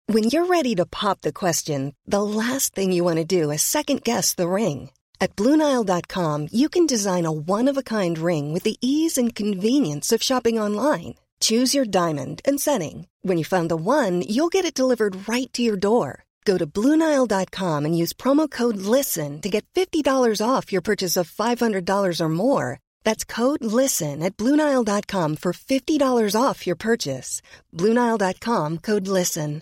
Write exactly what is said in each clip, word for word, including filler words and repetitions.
When you're ready to pop the question, the last thing you want to do is second-guess the ring. At Blue Nile dot com, you can design a one-of-a-kind ring with the ease and convenience of shopping online. Choose your diamond and setting. When you find the one, you'll get it delivered right to your door. Go to Blue Nile dot com and use promo code LISTEN to get fifty dollars off your purchase of five hundred dollars or more. That's code LISTEN at Blue Nile dot com for fifty dollars off your purchase. Blue Nile dot com, code LISTEN.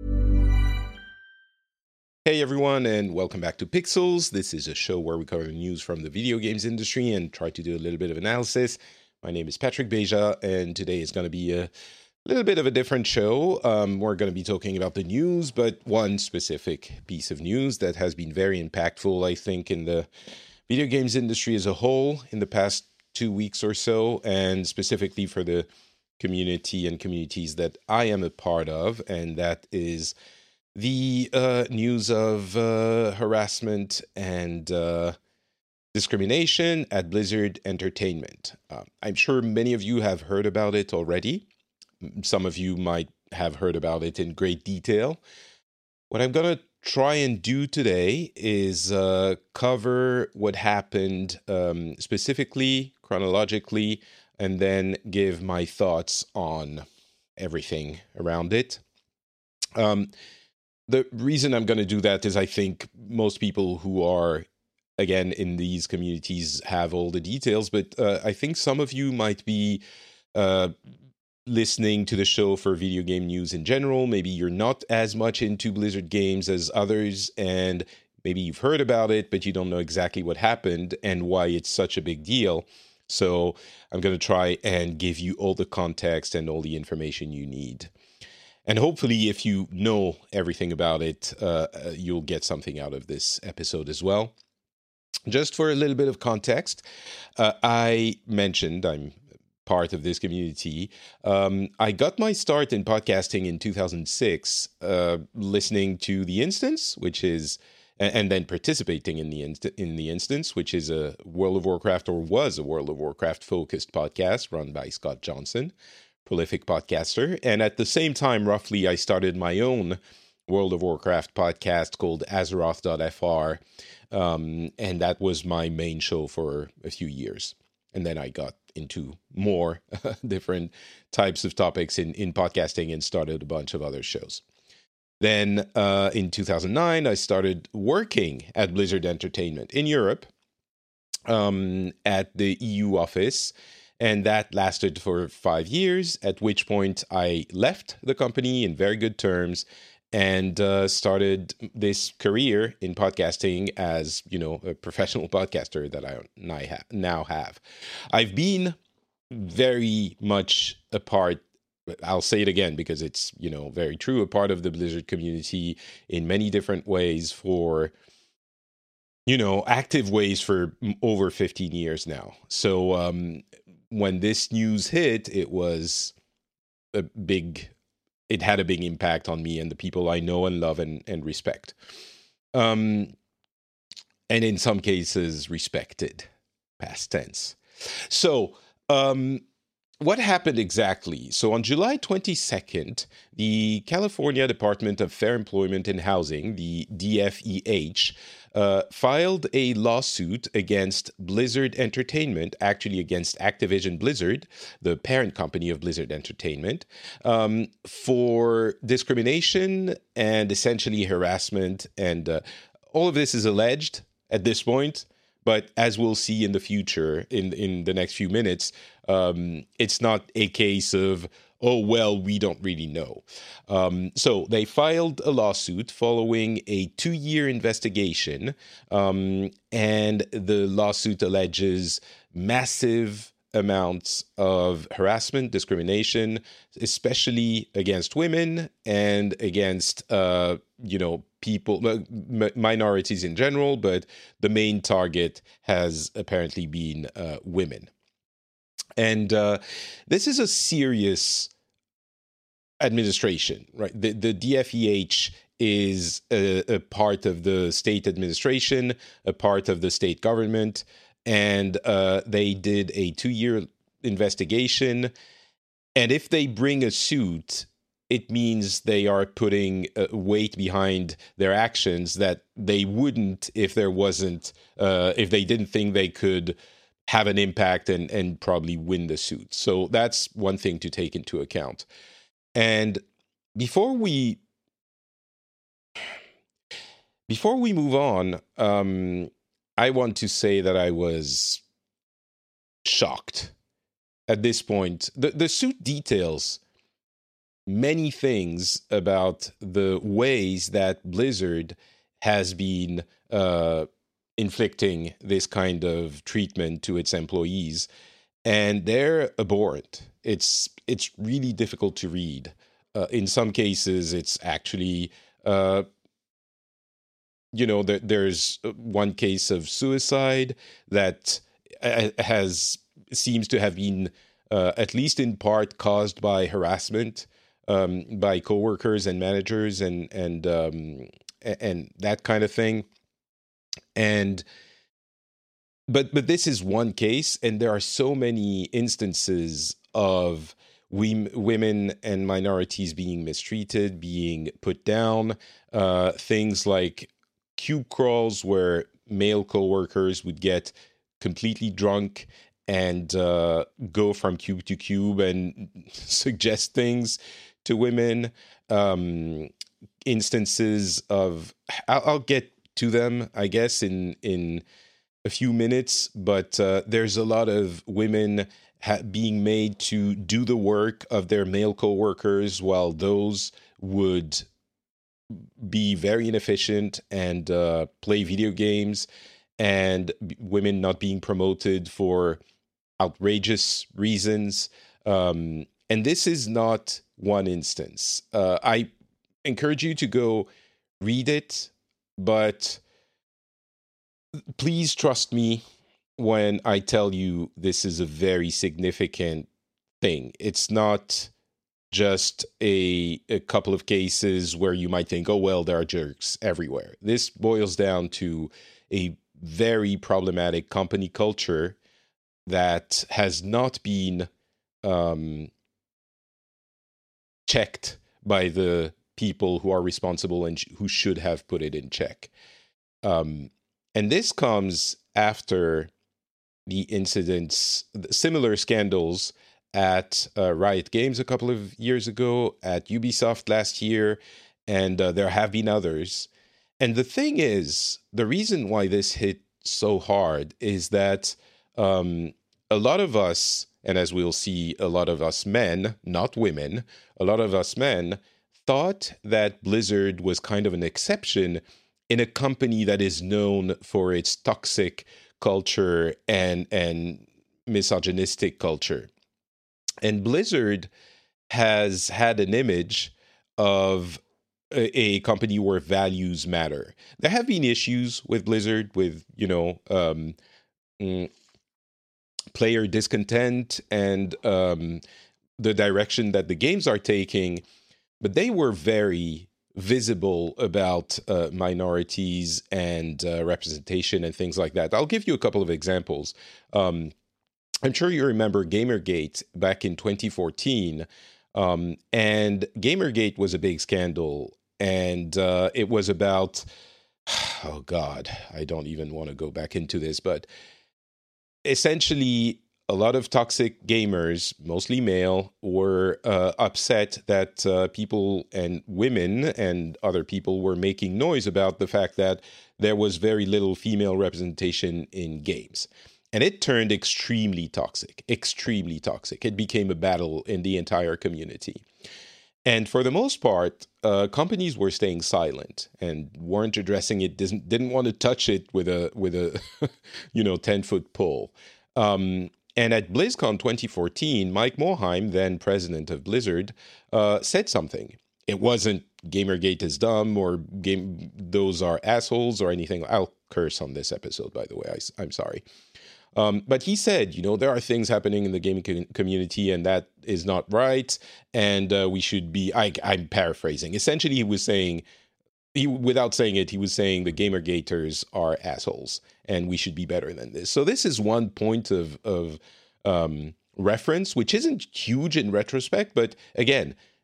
Hey everyone, and welcome back to Pixels. This is a show where we cover the news from the video games industry and try to do a little bit of analysis. My name is Patrick Beja, and today is going to be a little bit of a different show. Um, we're going to be talking about the news, but one specific piece of news that has been very impactful, I think, in the video games industry as a whole in the past two weeks or so, and specifically for the community and communities that I am a part of, and that is the uh, news of uh, harassment and uh, discrimination at Blizzard Entertainment. Uh, I'm sure many of you have heard about it already. Some of you might have heard about it in great detail. What I'm going to try and do today is uh, cover what happened um, specifically, chronologically, and then give my thoughts on everything around it. Um, the reason I'm going to do that is I think most people who are again, in these communities have all the details, but uh, I think some of you might be uh, listening to the show for video game news in general. Maybe you're not as much into Blizzard games as others, and maybe you've heard about it, but you don't know exactly what happened and why it's such a big deal. So I'm going to try and give you all the context and all the information you need. And hopefully, if you know everything about it, uh, you'll get something out of this episode as well. Just for a little bit of context, uh, I mentioned I'm part of this community. Um, I got my start in podcasting in two thousand six, uh, listening to The Instance, which is, and then participating in the inst- in the Instance, which is a World of Warcraft, or was a World of Warcraft focused podcast run by Scott Johnson, prolific podcaster. And at the same time, roughly, I started my own World of Warcraft podcast called Azeroth dot F R. Um, and that was my main show for a few years. And then I got into more different types of topics in, in podcasting and started a bunch of other shows. Then uh, in two thousand nine, I started working at Blizzard Entertainment in Europe um, at the E U office. And that lasted for five years, at which point I left the company in very good terms and uh, started this career in podcasting as, you know, a professional podcaster that I now have. I've been very much a part, I'll say it again because it's, you know, very true, a part of the Blizzard community in many different ways for, you know, active ways for over fifteen years now. So um, when this news hit, it was a big it had a big impact on me and the people I know and love and, and respect. Um, and in some cases, respected, past tense. So, um, what happened exactly? So on July twenty-second, the California Department of Fair Employment and Housing, the D F E H, uh, filed a lawsuit against Blizzard Entertainment, actually against Activision Blizzard, the parent company of Blizzard Entertainment, um, for discrimination and essentially harassment. And uh, all of this is alleged at this point. But as we'll see in the future, in, in the next few minutes, um, it's not a case of, oh, well, we don't really know. Um, so they filed a lawsuit following a two-year investigation, um, and the lawsuit alleges massive amounts of harassment, discrimination, especially against women and against, uh, you know, people, m- minorities in general, but the main target has apparently been uh, women. And uh, this is a serious administration, right? The, the D F E H is a, a part of the state administration, a part of the state government, and uh, they did a two-year investigation. And if they bring a suit, it means they are putting uh, weight behind their actions that they wouldn't if there wasn't, uh, if they didn't think they could have an impact and, and probably win the suit. So that's one thing to take into account. And before we before we move on, um, I want to say that I was shocked at this point. The, the suit details many things about the ways that Blizzard has been uh, inflicting this kind of treatment to its employees, and they're abhorrent. It's it's really difficult to read. Uh, in some cases, it's actually, uh, you know, there, there's one case of suicide that has seems to have been, uh, at least in part, caused by harassment um, by coworkers and managers and and um, and that kind of thing. And but but this is one case, and there are so many instances of we, women and minorities being mistreated, being put down. Uh, things like cube crawls, where male coworkers would get completely drunk and uh, go from cube to cube and suggest things to women. Um, instances of I'll, I'll get to them, I guess, in in a few minutes, but uh, there's a lot of women ha- being made to do the work of their male coworkers, while those would be very inefficient and uh, play video games, and b- women not being promoted for outrageous reasons. Um, and this is not one instance. Uh, I encourage you to go read it, but please trust me when I tell you this is a very significant thing. It's not just a, a couple of cases where you might think, oh, well, there are jerks everywhere. This boils down to a very problematic company culture that has not been um, checked by the people who are responsible and sh- who should have put it in check. Um, and this comes after the incidents, similar scandals at uh, Riot Games a couple of years ago, at Ubisoft last year, and uh, there have been others. And the thing is, the reason why this hit so hard is that um, a lot of us, and as we'll see, a lot of us men, not women, a lot of us men thought that Blizzard was kind of an exception in a company that is known for its toxic culture and and misogynistic culture. And Blizzard has had an image of a, a company where values matter. There have been issues with Blizzard, with, you know, um, mm, player discontent and um, the direction that the games are taking, but they were very visible about uh, minorities and uh, representation and things like that. I'll give you a couple of examples. Um, I'm sure you remember Gamergate back in twenty fourteen, um, and Gamergate was a big scandal, and uh, it was about, oh God, I don't even want to go back into this, but essentially a lot of toxic gamers, mostly male, were uh, upset that uh, people and women and other people were making noise about the fact that there was very little female representation in games. And it turned extremely toxic, extremely toxic. It became a battle in the entire community. And for the most part, uh, companies were staying silent and weren't addressing it, didn't, didn't want to touch it with a, with a you know, ten-foot pole. Um, and at BlizzCon twenty fourteen, Mike Morhaime, then president of Blizzard, uh, said something. It wasn't Gamergate is dumb or game those are assholes or anything. I'll curse on this episode, by the way. I, I'm sorry. Um, but he said, you know, there are things happening in the gaming co- community and that is not right. And uh, we should be, I, I'm paraphrasing. Essentially, he was saying, he, without saying it, he was saying the Gamergaters are assholes and we should be better than this. So this is one point of, of um, reference, which isn't huge in retrospect. But again,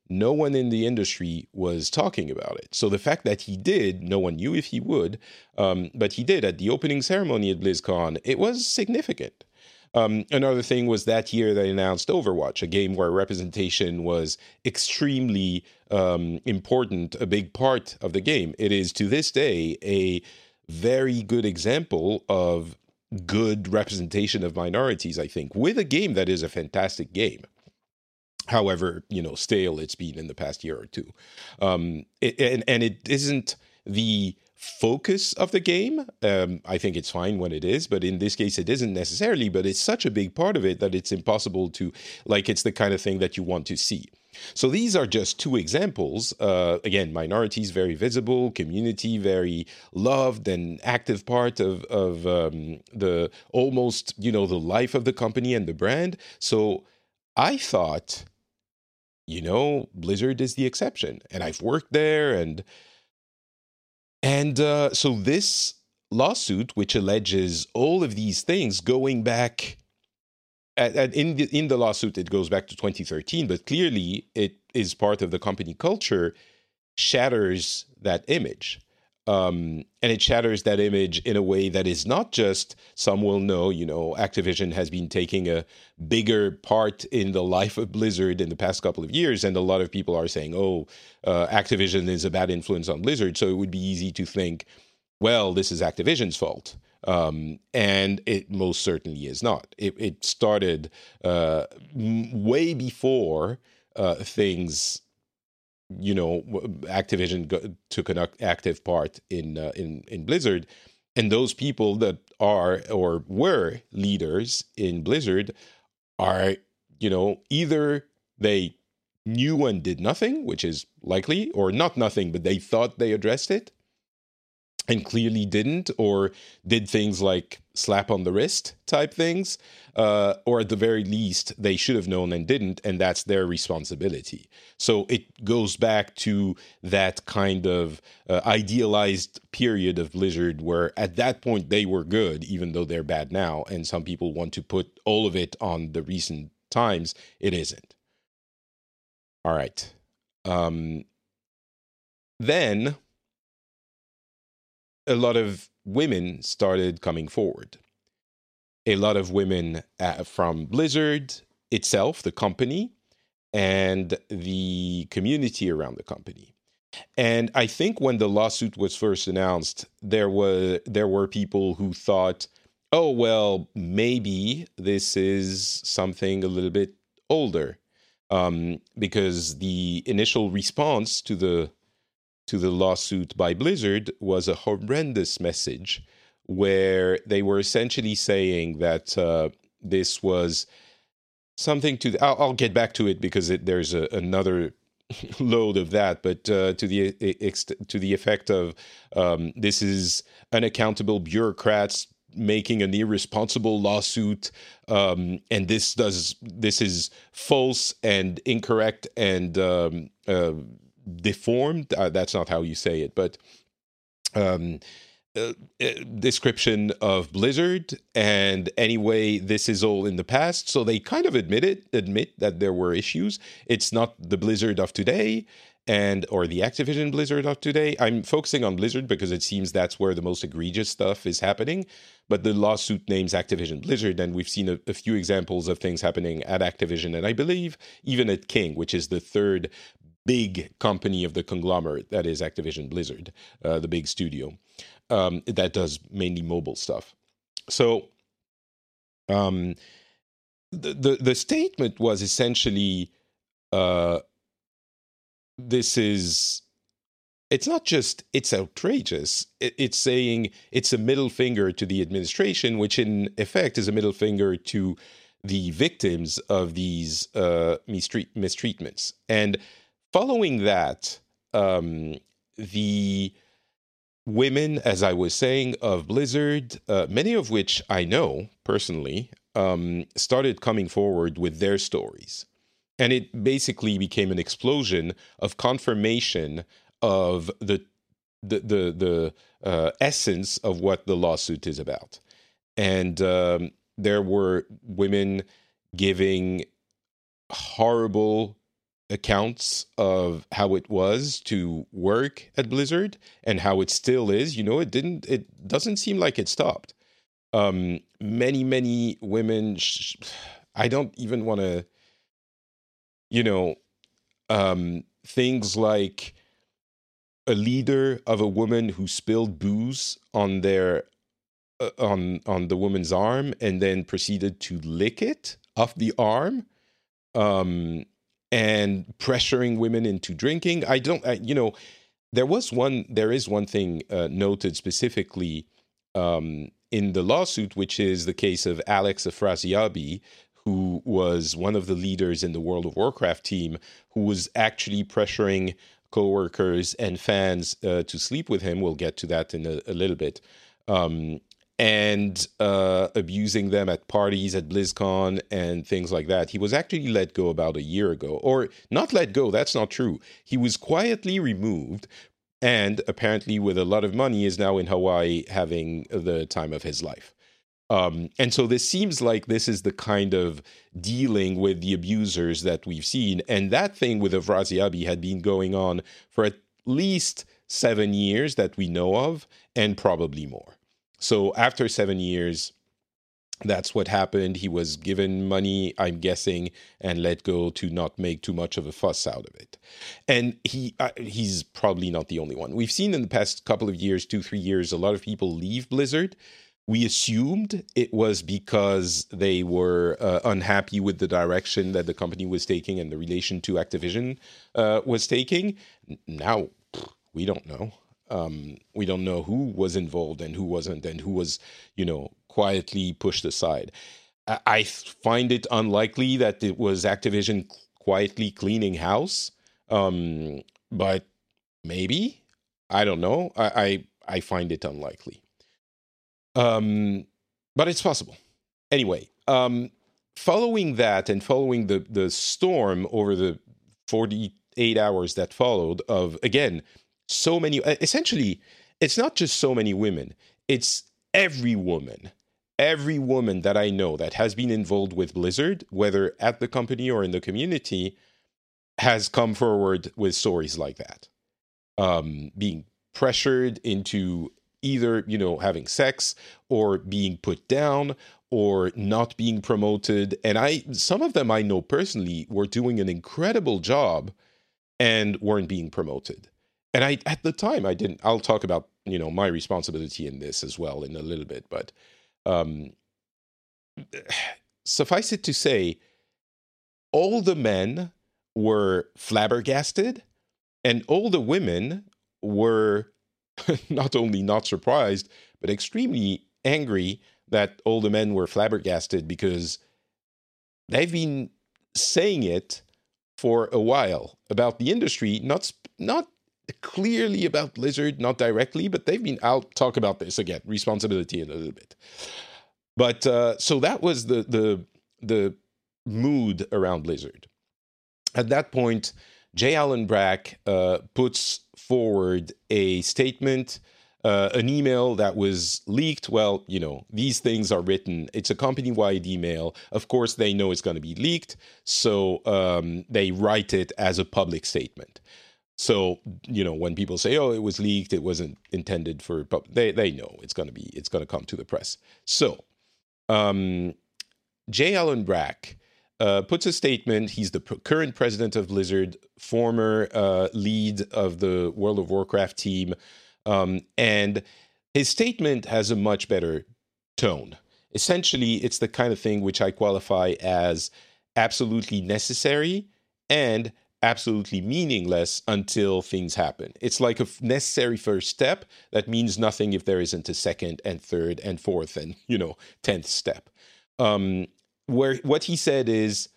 no one in the industry was talking about it. So the fact that he did, no one knew if he would, um, but he did at the opening ceremony at BlizzCon, it was significant. Um, another thing was that year they announced Overwatch, a game where representation was extremely um, important, a big part of the game. It is to this day a very good example of good representation of minorities, I think, with a game that is a fantastic game. However, you know, stale it's been in the past year or two. Um, it, and, and it isn't the focus of the game. Um, I think it's fine when it is, but in this case, it isn't necessarily, but it's such a big part of it that it's impossible to, like, it's the kind of thing that you want to see. So these are just two examples. Uh, again, minorities, very visible, community, very loved and active part of, of um, the almost, you know, the life of the company and the brand. So I thought, you know, Blizzard is the exception. And I've worked there. And and uh, so this lawsuit, which alleges all of these things going back, at, at, in, the, in the lawsuit, it goes back to twenty thirteen, but clearly it is part of the company culture, shatters that image. Um, and it shatters that image in a way that is not just, some will know, you know, Activision has been taking a bigger part in the life of Blizzard in the past couple of years. And a lot of people are saying, oh, uh, Activision is a bad influence on Blizzard. So it would be easy to think, well, this is Activision's fault. Um, and it most certainly is not. It, it started uh, m- way before uh, things... you know, Activision go- took an active part in uh, in in Blizzard, and those people that are or were leaders in Blizzard are, you know, either they knew and did nothing, which is likely, or not nothing, but they thought they addressed it and clearly didn't, or did things like slap on the wrist type things, uh, or at the very least, they should have known and didn't, and that's their responsibility. So it goes back to that kind of uh, idealized period of Blizzard where at that point they were good, even though they're bad now, and some people want to put all of it on the recent times. It isn't. All right. Um, then... a lot of women started coming forward. A lot of women uh, from Blizzard itself, the company, and the community around the company. And I think when the lawsuit was first announced, there were there were people who thought, oh, well, maybe this is something a little bit older, um, because the initial response to the to the lawsuit by Blizzard was a horrendous message where they were essentially saying that uh, this was something to... The, I'll, I'll get back to it because it, there's a, another load of that, but uh, to the to the effect of um, this is unaccountable bureaucrats making an irresponsible lawsuit, um, and this does this is false and incorrect and um, uh, deformed. Uh, that's not how you say it, but um, uh, description of Blizzard. And anyway, this is all in the past. So they kind of admit it, admit that there were issues. It's not the Blizzard of today and or the Activision Blizzard of today. I'm focusing on Blizzard because it seems that's where the most egregious stuff is happening. But the lawsuit names Activision Blizzard, and we've seen a, a few examples of things happening at Activision, and I believe even at King, which is the third big company of the conglomerate that is Activision Blizzard, uh, the big studio um, that does mainly mobile stuff. So um, the, the the statement was essentially, uh, this is, it's not just, it's outrageous. It, it's saying it's a middle finger to the administration, which in effect is a middle finger to the victims of these uh, mistreat- mistreatments. And following that, um, the women, as I was saying, of Blizzard, uh, many of which I know personally, um, started coming forward with their stories. And it basically became an explosion of confirmation of the the the, the uh, essence of what the lawsuit is about. And um, there were women giving horrible accounts of how it was to work at Blizzard and how it still is. You know, it didn't. It doesn't seem like it stopped. Um, many, many women. Sh- I don't even want to. You know, um, things like a leader of a woman who spilled booze on their uh, on on the woman's arm and then proceeded to lick it off the arm, um, and pressuring women into drinking. I don't, I, you know, there was one. There is one thing uh, noted specifically um, in the lawsuit, which is the case of Alex Afrasiabi, who was one of the leaders in the World of Warcraft team, who was actually pressuring coworkers and fans uh, to sleep with him. We'll get to that in a, a little bit. Um, and uh, abusing them at parties at BlizzCon and things like that. He was actually let go about a year ago. Or not let go, that's not true. He was quietly removed and apparently with a lot of money is now in Hawaii having the time of his life. Um, and so this seems like this is the kind of dealing with the abusers that we've seen. And that thing with Afrasiabi had been going on for at least seven years that we know of, and probably more. So after seven years, that's what happened. He was given money, I'm guessing, and let go to not make too much of a fuss out of it. And he uh, he's probably not the only one. We've seen in the past couple of years, two, three years, a lot of people leave Blizzard. We assumed it was because they were uh, unhappy with the direction that the company was taking and the relation to Activision uh, was taking. Now, we don't know. Um, we don't know who was involved and who wasn't, and who was, you know, quietly pushed aside. I, I find it unlikely that it was Activision quietly cleaning house, um, but maybe. I don't know. I, I, I find it unlikely. Um, but it's possible. Anyway, um, following that and following the, the storm over the forty-eight hours that followed of, again, so many, essentially, it's not just so many women, it's every woman, every woman that I know that has been involved with Blizzard, whether at the company or in the community, has come forward with stories like that. Um, being pressured into either, you know, having sex or being put down or not being promoted. And I, some of them I know personally were doing an incredible job and weren't being promoted. And I, at the time, I didn't, I'll talk about, you know, my responsibility in this as well in a little bit, but um, suffice it to say, all the men were flabbergasted and all the women were not only not surprised, but extremely angry that all the men were flabbergasted because they've been saying it for a while about the industry, not not clearly about Blizzard, not directly, but they've been, I'll talk about this again, responsibility in a little bit. But uh, so that was the the the mood around Blizzard. At that point, J. Allen Brack uh, puts forward a statement, uh, an email that was leaked. Well, you know, these things are written. It's a company-wide email. Of course, they know it's going to be leaked, so um, they write it as a public statement. So, you know, when people say, "Oh, it was leaked," it wasn't intended for, pub-, they they know it's going to be, it's going to come to the press. So, um, J. Allen Brack uh, puts a statement. He's the p- current president of Blizzard, former uh, lead of the World of Warcraft team, um, and his statement has a much better tone. Essentially, it's the kind of thing which I qualify as absolutely necessary and absolutely meaningless until things happen. It's like a necessary first step that means nothing if there isn't a second and third and fourth and, you know, tenth step. Um, where what he said is,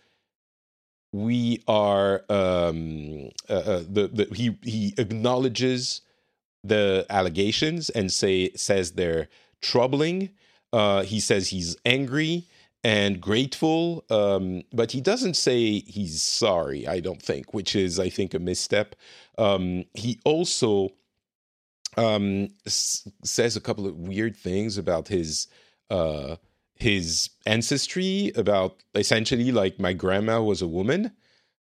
we are um, uh, uh, the the he he acknowledges the allegations and say says they're troubling. Uh, he says he's angry and grateful, um, but he doesn't say he's sorry, I don't think, which is, I think, a misstep. Um, he also um, s- says a couple of weird things about his uh, his ancestry, about essentially, like, my grandma was a woman.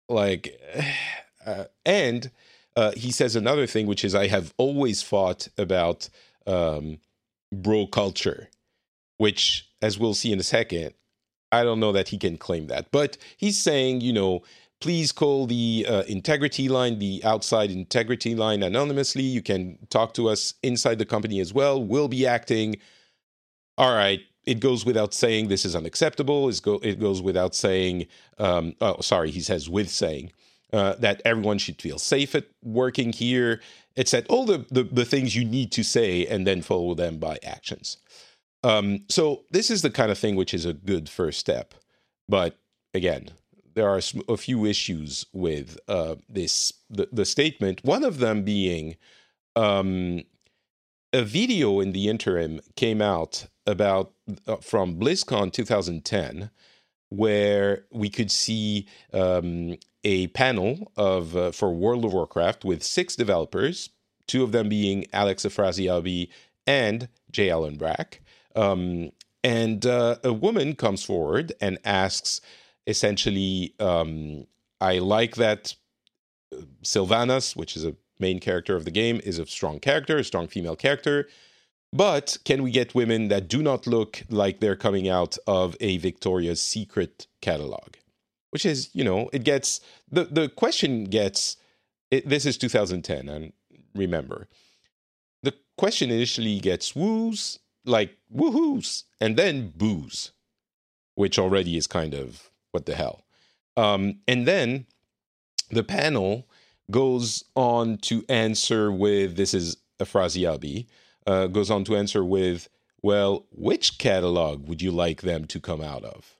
like, uh, and uh, he says another thing, which is I have always fought about um, bro culture, which, as we'll see in a second, I don't know that he can claim that. But he's saying, you know, please call the uh, integrity line, the outside integrity line, anonymously. You can talk to us inside the company as well. We'll be acting. All right. It goes without saying this is unacceptable. It's go, it goes without saying, um, oh, sorry, he says with saying uh, that everyone should feel safe at working here. It's at all the, the, the things you need to say and then follow them by actions. Um, so this is the kind of thing which is a good first step. But again, there are a few issues with uh, this the, the statement, one of them being um, a video in the interim came out about uh, from BlizzCon twenty ten, where we could see um, a panel of uh, for World of Warcraft with six developers, two of them being Alex Afrasiabi and J. Allen Brack. Um, and uh, a woman comes forward and asks, essentially, um, I like that Sylvanas, which is a main character of the game, is a strong character, a strong female character. But can we get women that do not look like they're coming out of a Victoria's Secret catalog? Which is, you know, it gets, the, the question gets, it, this is two thousand ten, and remember, the question initially gets woos, like woohoos, and then boos, which already is kind of, what the hell? Um, and then the panel goes on to answer with, this is Afrasiabi, uh, goes on to answer with, well, which catalog would you like them to come out of?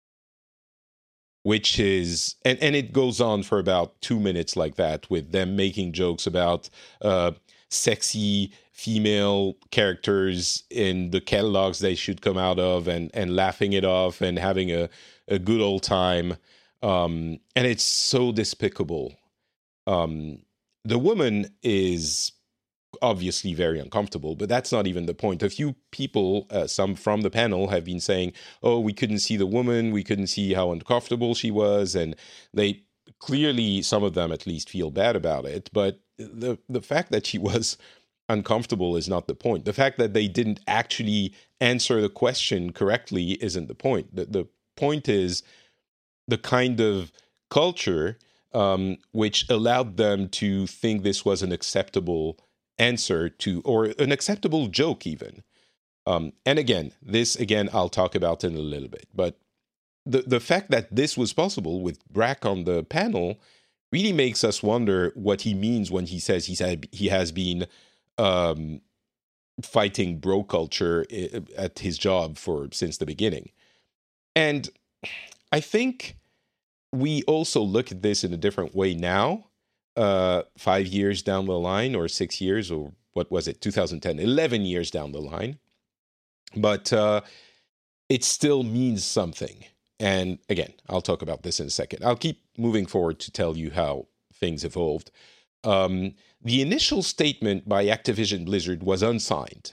Which is, and, and it goes on for about two minutes like that, with them making jokes about uh, sexy female characters in the catalogs they should come out of, and, and laughing it off and having a, a good old time. Um, and it's so despicable. Um, the woman is obviously very uncomfortable, but that's not even the point. A few people, uh, some from the panel, have been saying, oh, we couldn't see the woman, we couldn't see how uncomfortable she was, and they clearly, some of them at least, feel bad about it. But the the fact that she was uncomfortable is not the point. The fact that they didn't actually answer the question correctly isn't the point. The, the point is the kind of culture um, which allowed them to think this was an acceptable answer to, or an acceptable joke even. Um, and again, this again, I'll talk about in a little bit, but the, the fact that this was possible with Brack on the panel really makes us wonder what he means when he says he's had, he has been um, fighting bro culture at his job for since the beginning. And I think we also look at this in a different way now, uh, five years down the line, or six years, or what was it, two thousand ten, eleven years down the line. But uh, it still means something. And again, I'll talk about this in a second. I'll keep moving forward to tell you how things evolved. Um, the initial statement by Activision Blizzard was unsigned.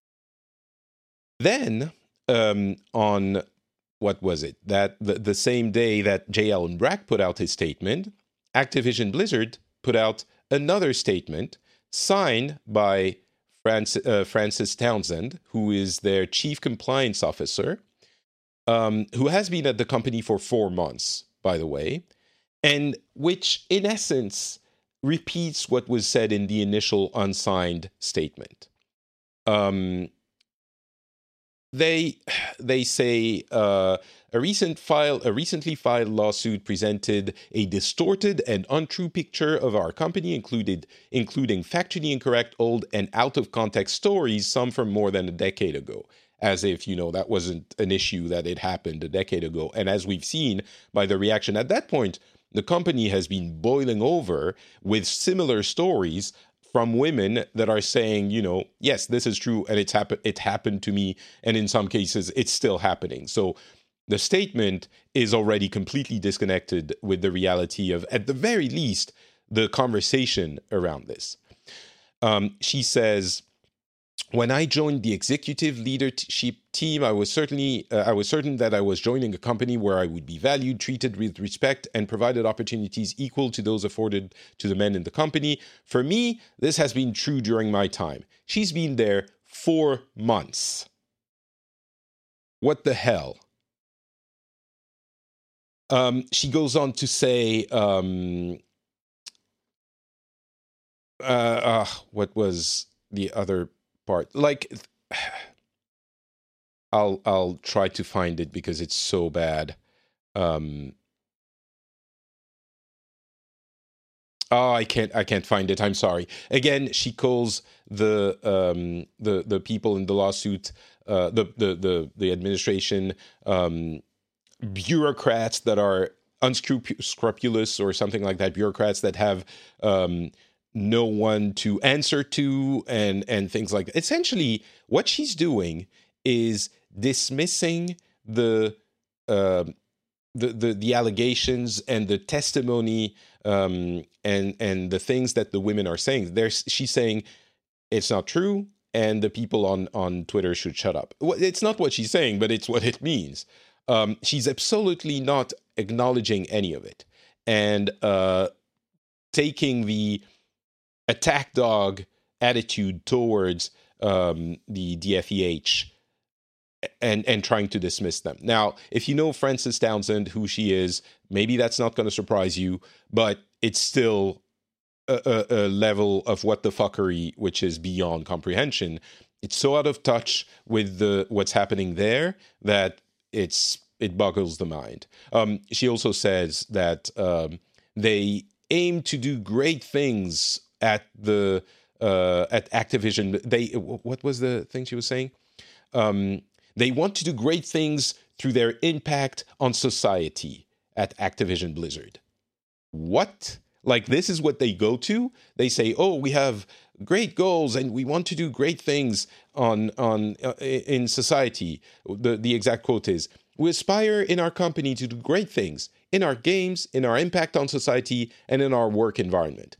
Then, um, on, what was it? That the, the same day that J. Allen Brack put out his statement, Activision Blizzard put out another statement signed by Francis, uh, Francis Townsend, who is their chief compliance officer, um, who has been at the company for four months, by the way, and which, in essence, repeats what was said in the initial unsigned statement. Um, they they say uh, a recent file, a recently filed lawsuit presented a distorted and untrue picture of our company, included including factually incorrect, old, and out of context stories, some from more than a decade ago. As if, you know, that wasn't an issue that it happened a decade ago. And as we've seen by the reaction at that point, the company has been boiling over with similar stories from women that are saying, you know, yes, this is true, and it's happened. It happened to me, and in some cases, it's still happening. So the statement is already completely disconnected with the reality of, at the very least, the conversation around this. Um, she says, When I joined the executive leadership team, I was certainly uh, I was certain that I was joining a company where I would be valued, treated with respect, and provided opportunities equal to those afforded to the men in the company. For me, this has been true during my time. She's been there four months. What the hell? Um, she goes on to say, um, uh, uh, what was the other part? Like, I'll I'll try to find it because it's so bad. Um, oh, I can't I can't find it. I'm sorry. Again, she calls the um, the the people in the lawsuit, uh, the, the the the administration, um, bureaucrats that are unscrupulous or something like that. Bureaucrats that have um, no one to answer to, and and things like that. Essentially, what she's doing is dismissing the uh, the, the the allegations and the testimony um, and and the things that the women are saying. There's she's saying it's not true, and the people on on Twitter should shut up. It's not what she's saying, but it's what it means. Um, she's absolutely not acknowledging any of it, and uh, taking the attack dog attitude towards um, the D F E H and and trying to dismiss them. Now, if you know Frances Townsend, who she is, maybe that's not going to surprise you, but it's still a, a, a level of what the fuckery which is beyond comprehension. It's so out of touch with the what's happening there that it's it boggles the mind. Um, she also says that um, they aim to do great things at the uh, at Activision. They what was the thing she was saying? Um, they want to do great things through their impact on society at Activision Blizzard. What? Like, this is what they go to? They say, oh, we have great goals and we want to do great things on on uh, in society. The, the exact quote is, we aspire in our company to do great things in our games, in our impact on society, and in our work environment.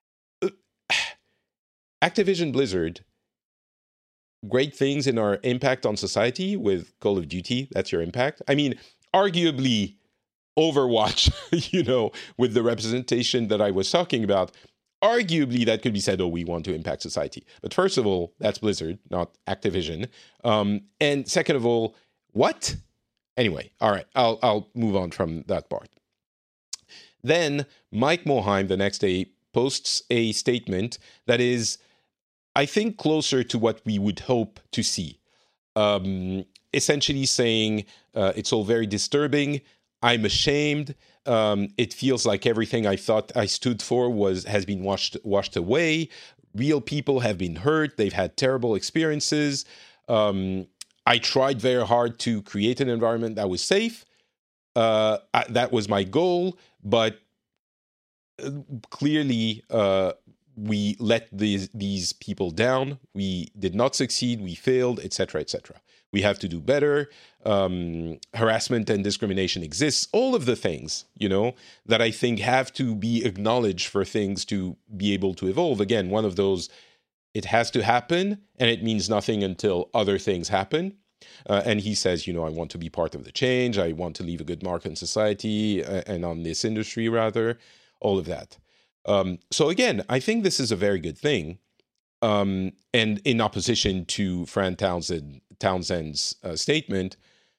Activision Blizzard, great things in our impact on society with Call of Duty, that's your impact. I mean, arguably Overwatch, you know, with the representation that I was talking about, arguably that could be said, oh, we want to impact society. But first of all, that's Blizzard, not Activision. Um, and second of all, what? Anyway, all right, I'll I'll move on from that part. Then Mike Moheim the next day posts a statement that is, I think, closer to what we would hope to see. Um, essentially saying uh, it's all very disturbing. I'm ashamed. Um, it feels like everything I thought I stood for was has been washed washed away. Real people have been hurt. They've had terrible experiences. Um, I tried very hard to create an environment that was safe. Uh, I, that was my goal, but clearly uh, we let these these people down. We did not succeed. We failed, et cetera, et cetera. We have to do better. Um, harassment and discrimination exists. All of the things, you know, that I think have to be acknowledged for things to be able to evolve. Again, one of those, it has to happen, and it means nothing until other things happen. Uh, and he says, you know, I want to be part of the change. I want to leave a good mark on society uh, and on this industry, rather. All of that. Um, so again, I think this is a very good thing. Um, and in opposition to Fran Townsend, Townsend's uh, statement,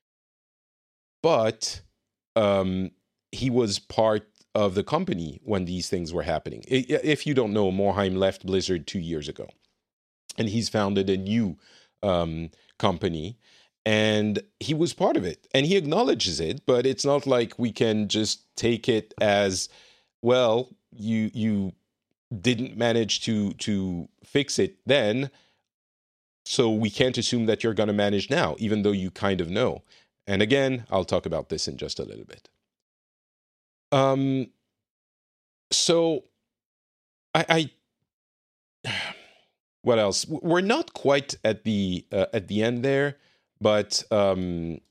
but um, he was part of the company when these things were happening. If you don't know, Moheim left Blizzard two years ago, and he's founded a new um, company, and he was part of it, and he acknowledges it, but it's not like we can just take it as, well, you you didn't manage to to fix it then, so we can't assume that you're going to manage now, even though you kind of know. And again, I'll talk about this in just a little bit. Um. So, I, I what else? We're not quite at the uh, at the end there, but um.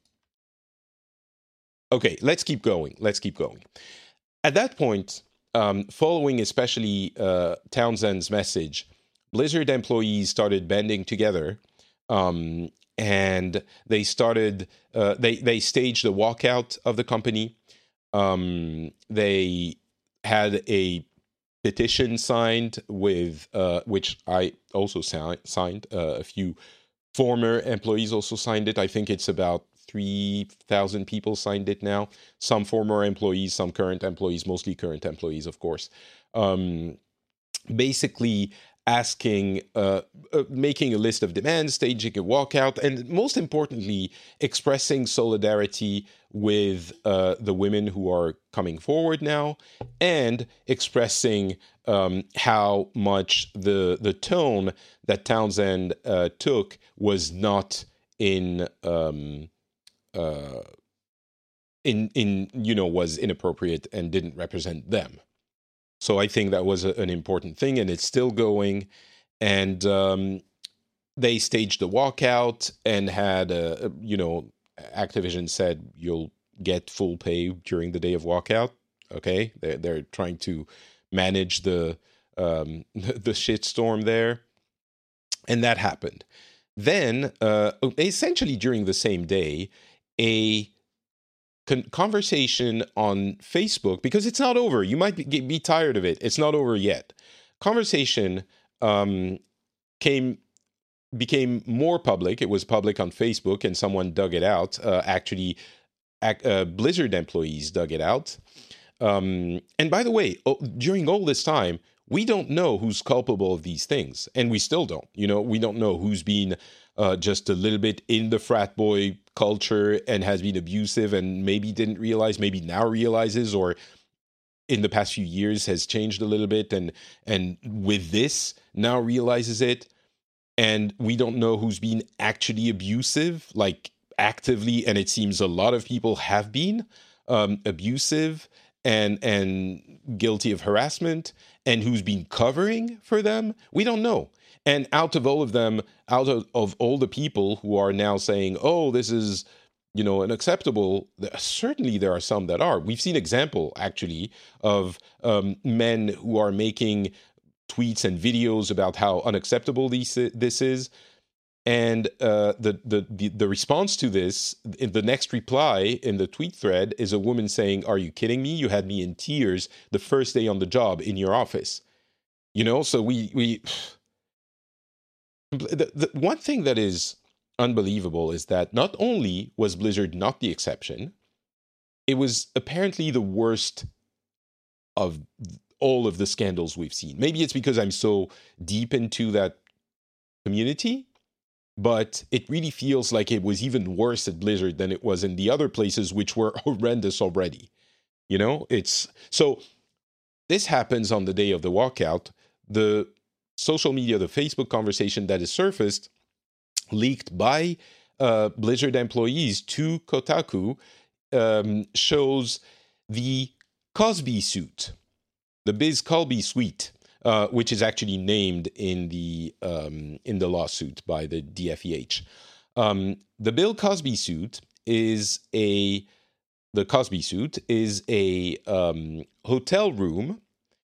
Okay, let's keep going. Let's keep going. At that point, um, following especially uh, Townsend's message, Blizzard employees started banding together, um, and they started, uh, they, they staged a walkout of the company. Um, they had a petition signed with, uh, which I also si- signed, uh, a few former employees also signed it. I think it's about three thousand people signed it now. Some former employees, some current employees, mostly current employees, of course. Um, basically asking, uh, uh, making a list of demands, staging a walkout, and most importantly, expressing solidarity with uh, the women who are coming forward now, and expressing um, how much the the tone that Townsend uh, took was not in um, uh, in in you know was inappropriate and didn't represent them. So I think that was a, an important thing, and it's still going. And um, they staged a walkout and had, a, a, you know, Activision said you'll get full pay during the day of walkout. Okay, they're, they're trying to manage the um, the shitstorm there, and that happened. Then, uh, essentially during the same day, a conversation on Facebook, because it's not over. You might be, be tired of it. It's not over yet. Conversation um, came became more public. It was public on Facebook, and someone dug it out. Uh, actually, uh, Blizzard employees dug it out. Um, and by the way, oh, during all this time, we don't know who's culpable of these things, and we still don't. You know, we don't know who's been uh, just a little bit in the frat boy culture and has been abusive and maybe didn't realize, maybe now realizes, or in the past few years has changed a little bit and and with this now realizes it. And we don't know who's been actually abusive, like actively, and it seems a lot of people have been um, abusive and and guilty of harassment, and who's been covering for them. We don't know. And out of all of them, out of, of all the people who are now saying, oh, this is, you know, unacceptable, certainly there are some that are. We've seen example, actually, of um, men who are making tweets and videos about how unacceptable these, this is. And uh, the, the, the, the response to this, in the next reply in the tweet thread, is a woman saying, are you kidding me? You had me in tears the first day on the job in your office. You know, so we... we The, the one thing that is unbelievable is that not only was Blizzard not the exception, it was apparently the worst of all of the scandals we've seen. Maybe it's because I'm so deep into that community, but it really feels like it was even worse at Blizzard than it was in the other places, which were horrendous already. You know, it's so this happens on the day of the walkout. The social media, the Facebook conversation that is surfaced, leaked by uh, Blizzard employees to Kotaku, um, shows the Cosby suit, the Biz Colby suite, uh, which is actually named in the um, in the lawsuit by the D F E H. Um, the Bill Cosby suit is a the Cosby suit is a um, hotel room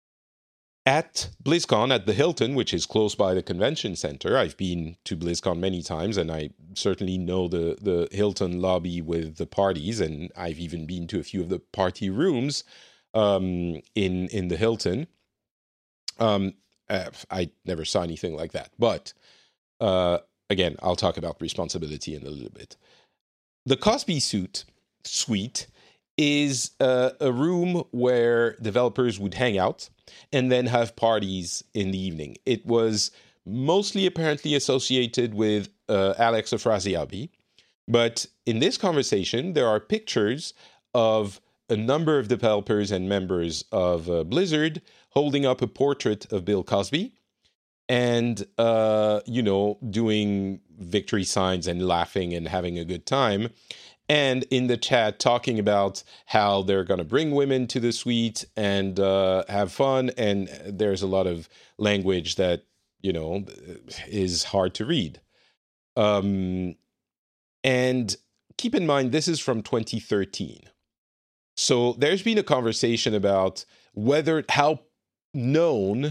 at BlizzCon, at the Hilton, which is close by the convention center. I've been to BlizzCon many times, and I certainly know the, the Hilton lobby with the parties, and I've even been to a few of the party rooms um, in, in the Hilton. Um, uh, I never saw anything like that. But, uh, again, I'll talk about responsibility in a little bit. The Cosby suite, suite is uh, a room where developers would hang out and then have parties in the evening. It was mostly apparently associated with uh, Alex Afrasiabi, but in this conversation, there are pictures of a number of developers and members of uh, Blizzard holding up a portrait of Bill Cosby and, uh, you know, doing victory signs and laughing and having a good time. And in the chat, talking about how they're going to bring women to the suite and uh, have fun. And there's a lot of language that, you know, is hard to read. Um, and keep in mind, this is from twenty thirteen. So there's been a conversation about whether, how known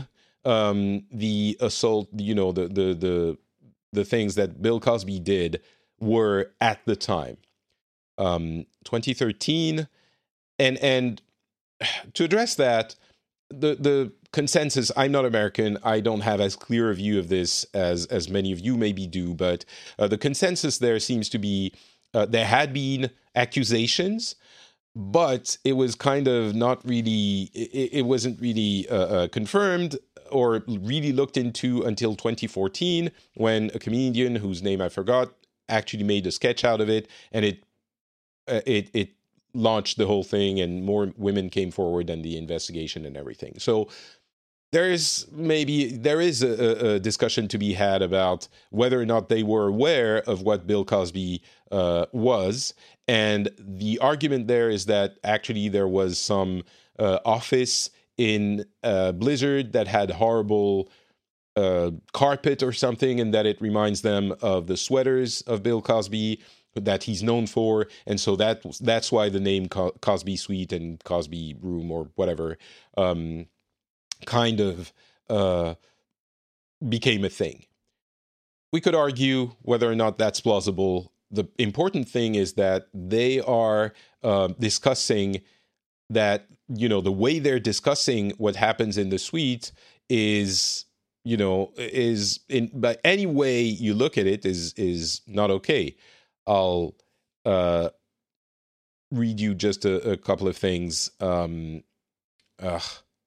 um, the assault, you know, the the the the things that Bill Cosby did were at the time. Um, twenty thirteen, and and to address that, the the consensus, I'm not American, I don't have as clear a view of this as as many of you maybe do, but uh, the consensus there seems to be uh, there had been accusations, but it was kind of not really, it, it wasn't really uh, uh, confirmed or really looked into until twenty fourteen, when a comedian whose name I forgot actually made a sketch out of it, and it uh, it it launched the whole thing, and more women came forward and the investigation and everything. So there is maybe there is a, a discussion to be had about whether or not they were aware of what Bill Cosby uh, was, and the argument there is that actually there was some uh, office in uh, Blizzard that had horrible uh, carpet or something, and that it reminds them of the sweaters of Bill Cosby that he's known for, and so that that's why the name Co- Cosby Suite and Cosby Room or whatever um, kind of uh, became a thing. We could argue whether or not that's plausible. The important thing is that they are uh, discussing that, you know, the way they're discussing what happens in the suite is, you know, is in by any way you look at it is is not okay. I'll uh, read you just a, a couple of things. Um, uh,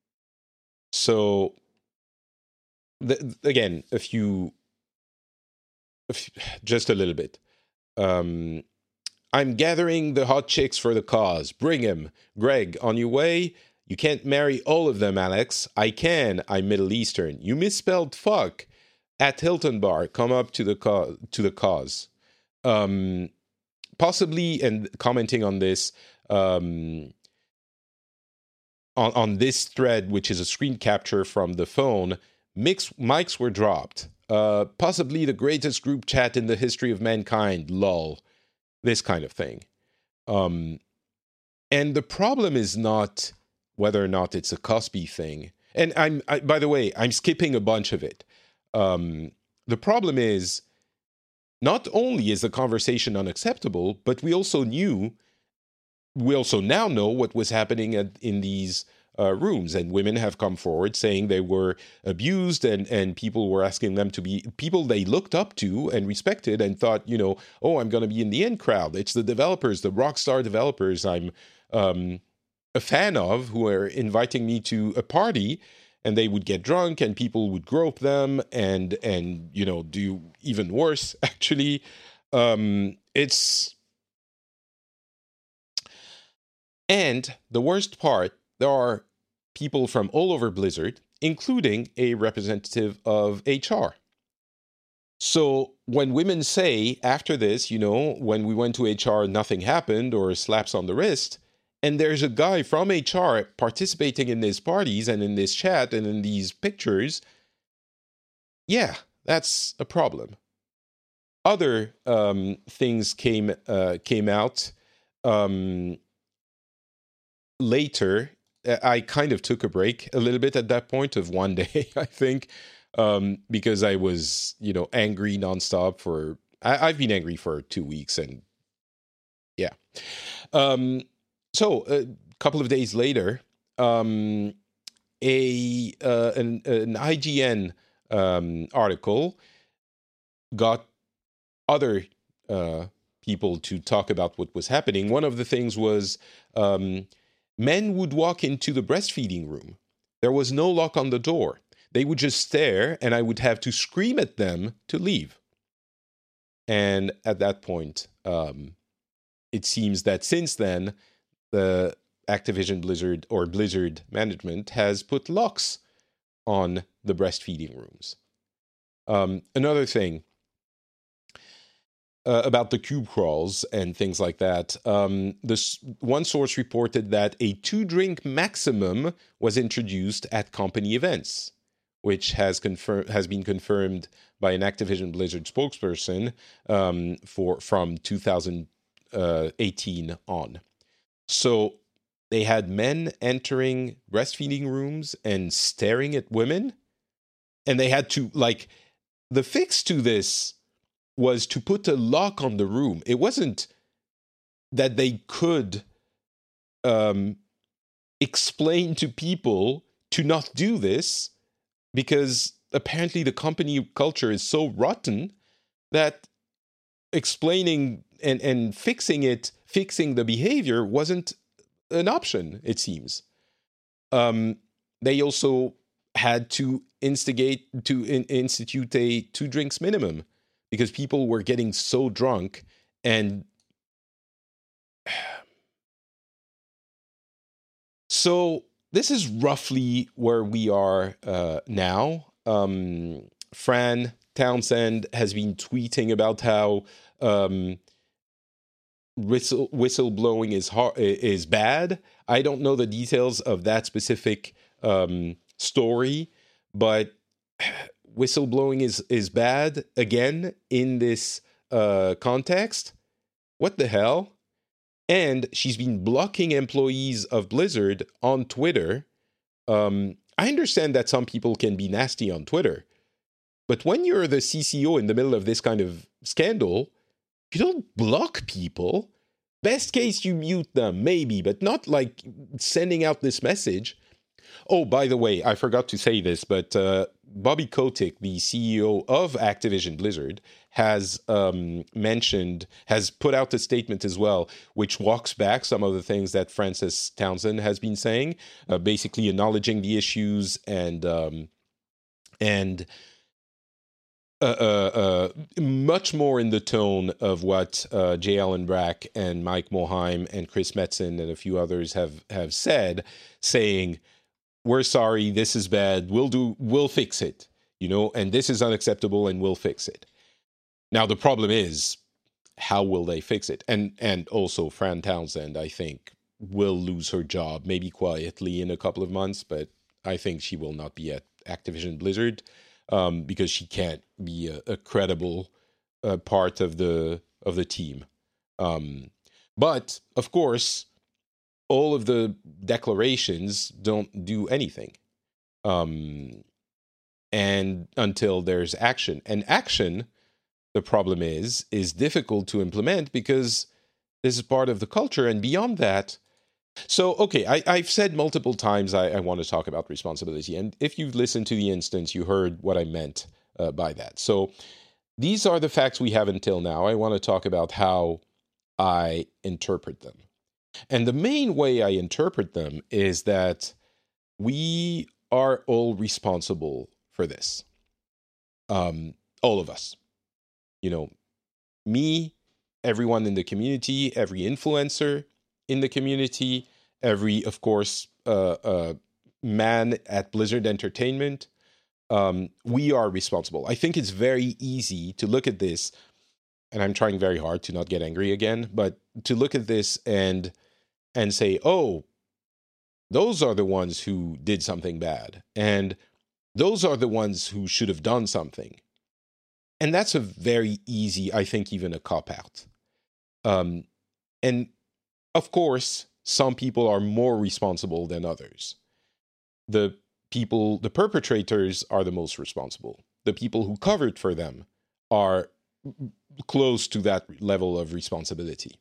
so, the, again, a few, a few, just a little bit. Um, I'm gathering the hot chicks for the cause. Bring 'em. Greg, on your way? You can't marry all of them, Alex. I can. I'm Middle Eastern. You misspelled fuck. At Hilton Bar. Come up to the co- to the cause. Um, possibly, and commenting on this, um, on, on this thread, which is a screen capture from the phone, mix, mics were dropped. Uh, possibly the greatest group chat in the history of mankind, lol. This kind of thing. Um, and the problem is not whether or not it's a Cosby thing. And I'm, I, by the way, I'm skipping a bunch of it. Um, the problem is, not only is the conversation unacceptable, but we also knew, we also now know what was happening at, in these uh, rooms. And women have come forward saying they were abused, and, and people were asking them to be people they looked up to and respected and thought, you know, oh, I'm going to be in the in crowd. It's the developers, the rock star developers I'm um, a fan of, who are inviting me to a party. And they would get drunk, and people would grope them, and and you know do even worse. Actually, um, it's and the worst part, there are people from all over Blizzard, including a representative of H R. So when women say after this, you know, when we went to H R, nothing happened, or slaps on the wrist. And there's a guy from H R participating in these parties and in this chat and in these pictures. Yeah, that's a problem. Other um, things came uh, came out um, later. I kind of took a break a little bit at that point of one day, I think, um, because I was, you know, angry nonstop for. I, I've been angry for two weeks, and yeah. Um, So a couple of days later, um, a uh, an, an I G N um, article got other uh, people to talk about what was happening. One of the things was um, men would walk into the breastfeeding room. There was no lock on the door. They would just stare, and I would have to scream at them to leave. And at that point, um, it seems that since then, the Activision Blizzard or Blizzard management has put locks on the breastfeeding rooms. Um, another thing uh, about the cube crawls and things like that. Um, this one source reported that a two-drink maximum was introduced at company events, which has confirmed has been confirmed by an Activision Blizzard spokesperson um, for from two thousand eighteen on. So they had men entering breastfeeding rooms and staring at women. and they had to, like, the fix to this was to put a lock on the room. It wasn't that they could um, explain to people to not do this, because apparently the company culture is so rotten that explaining and, and fixing it, fixing the behavior wasn't an option, it seems. Um, they also had to instigate, to in, institute a two drinks minimum, because people were getting so drunk. And so this is roughly where we are uh, now. Um, Fran Townsend has been tweeting about how um, whistle whistleblowing is hard, is bad. I don't know the details of that specific um, story, but whistleblowing is is bad again in this uh, context. What the hell? And she's been blocking employees of Blizzard on Twitter. Um, I understand that some people can be nasty on Twitter, but when you're the C C O in the middle of this kind of scandal, you don't block people. Best case, you mute them, maybe, but not like sending out this message. Oh, by the way, I forgot to say this, but uh, Bobby Kotick, the C E O of Activision Blizzard, has um, mentioned, has put out a statement as well, which walks back some of the things that Frances Townsend has been saying, uh, basically acknowledging the issues and um, and uh, uh, uh, much more in the tone of what uh, J. Allen Brack and Mike Moheim and Chris Metzen and a few others have have said, saying, we're sorry, this is bad, we'll do, we'll fix it, you know, and this is unacceptable and we'll fix it. Now, the problem is, how will they fix it? And and also, Fran Townsend, I think, will lose her job, maybe quietly in a couple of months, but I think she will not be at Activision Blizzard um, because she can't be a, a credible uh, part of the of the team. Um, but, of course, all of the declarations don't do anything. Um, and until there's action. And action, the problem is, is difficult to implement because this is part of the culture. And beyond that, so, okay, I, I've said multiple times I, I want to talk about responsibility. And if you've listened to the instance, you heard what I meant uh, by that. So these are the facts we have until now. I want to talk about how I interpret them. And the main way I interpret them is that we are all responsible for this. Um, all of us. You know, me, everyone in the community, every influencer in the community, every, of course, uh, uh, man at Blizzard Entertainment. Um, we are responsible. I think it's very easy to look at this, and I'm trying very hard to not get angry again, but to look at this and and say, oh, those are the ones who did something bad, and those are the ones who should have done something. And that's a very easy, I think, even a cop-out. Um, and, of course, some people are more responsible than others. The people, the perpetrators are the most responsible. The people who covered for them are close to that level of responsibility.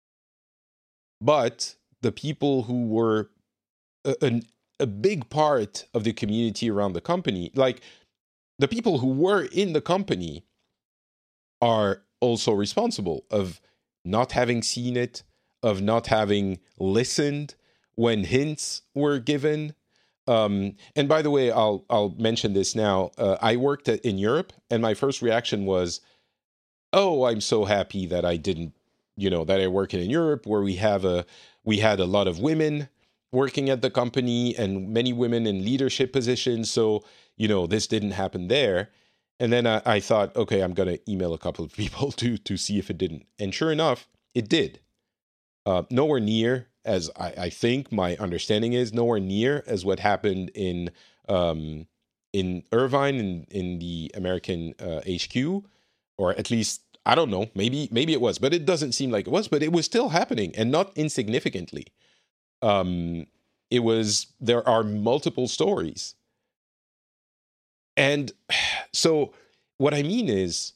But the people who were a, a, a big part of the community around the company, like the people who were in the company, are also responsible of not having seen it, of not having listened when hints were given. Um, and by the way, I'll I'll mention this now. Uh, I worked at, in Europe, and my first reaction was, "Oh, I'm so happy that I didn't, you know, that I work in Europe, where we have a we had a lot of women working at the company and many women in leadership positions. So, you know, this didn't happen there." And then I, I thought, okay, I'm going to email a couple of people to to see if it didn't. And sure enough, it did. Uh, nowhere near, as I, I think my understanding is, nowhere near as what happened in um, in Irvine, in, in the American uh, H Q, or at least, I don't know, maybe maybe it was, but it doesn't seem like it was, but it was still happening, and not insignificantly. Um, it was, there are multiple stories. And so what I mean is,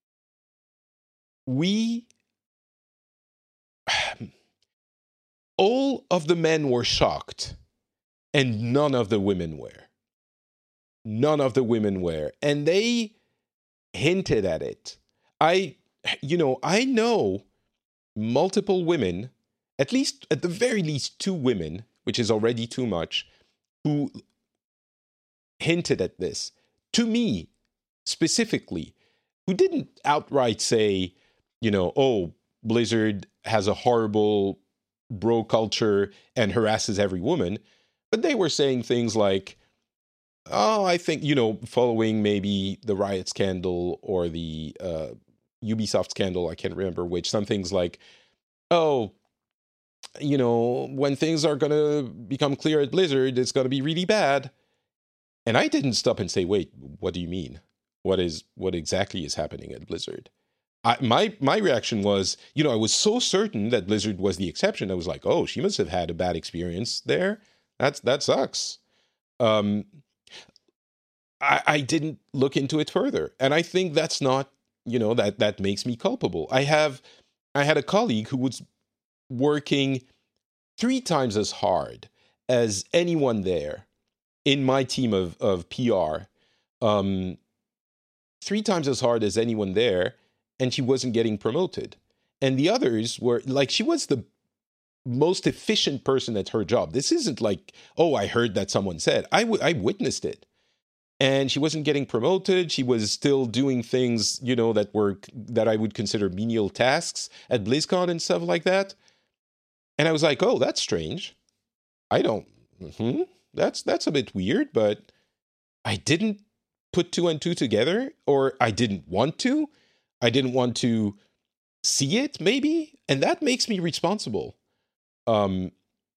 we, all of the men were shocked, and none of the women were. None of the women were. And they hinted at it. I, you know, I know multiple women, at least, at the very least, two women, which is already too much, who hinted at this to me specifically, who didn't outright say, you know, oh, Blizzard has a horrible bro culture and harasses every woman. But they were saying things like, oh, I think, you know, following maybe the Riot scandal or the uh, Ubisoft scandal, I can't remember which, some things like, oh, you know, when things are going to become clear at Blizzard, it's going to be really bad. And I didn't stop and say, wait, what do you mean? What is, what exactly is happening at Blizzard? I, my my reaction was, you know, I was so certain that Blizzard was the exception. I was like, oh, she must have had a bad experience there. That's, that sucks. Um, I, I didn't look into it further. And I think that's not, you know, that, that makes me culpable. I have, I had a colleague who was working three times as hard as anyone there in my team of, of P R, um, three times as hard as anyone there, and she wasn't getting promoted. And the others were, like, she was the most efficient person at her job. This isn't like, oh, I heard that someone said. I, w- I witnessed it. And she wasn't getting promoted. She was still doing things, you know, that were, that I would consider menial tasks at BlizzCon and stuff like that. And I was like, oh, that's strange. I don't, mm-hmm, that's, that's a bit weird, but I didn't put two and two together, or I didn't want to. I didn't want to see it, maybe. And that makes me responsible. Um,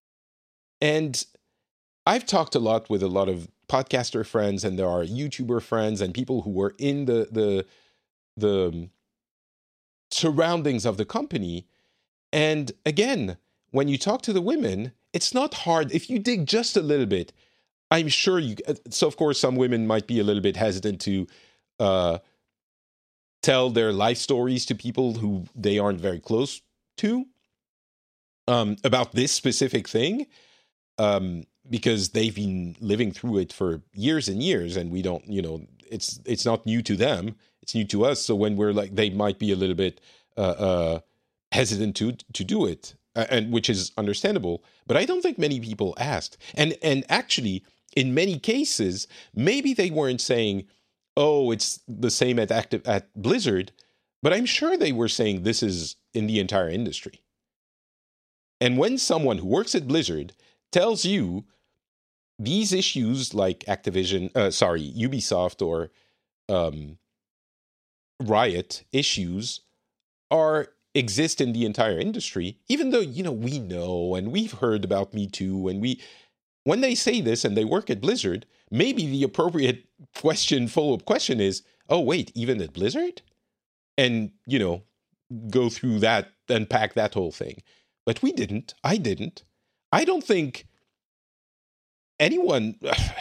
and I've talked a lot with a lot of podcaster friends, and there are YouTuber friends and people who were in the the the surroundings of the company. And again, when you talk to the women, it's not hard. If you dig just a little bit, I'm sure you... So, of course, some women might be a little bit hesitant to uh, tell their life stories to people who they aren't very close to um, about this specific thing. Um, because they've been living through it for years and years, and we don't, you know, it's it's not new to them, it's new to us. So when we're like, they might be a little bit uh, uh, hesitant to to do it, uh, and which is understandable. But I don't think many people asked, and and actually, in many cases, maybe they weren't saying, "Oh, it's the same at active at Blizzard," but I'm sure they were saying this is in the entire industry. And when someone who works at Blizzard tells you these issues like Activision, uh, sorry, Ubisoft or um, Riot issues are exist in the entire industry, even though, you know, we know and we've heard about Me Too, and we, when they say this and they work at Blizzard, maybe the appropriate question, follow-up question is, oh, wait, even at Blizzard? And, you know, go through that, unpack that whole thing. But we didn't. I didn't. I don't think anyone,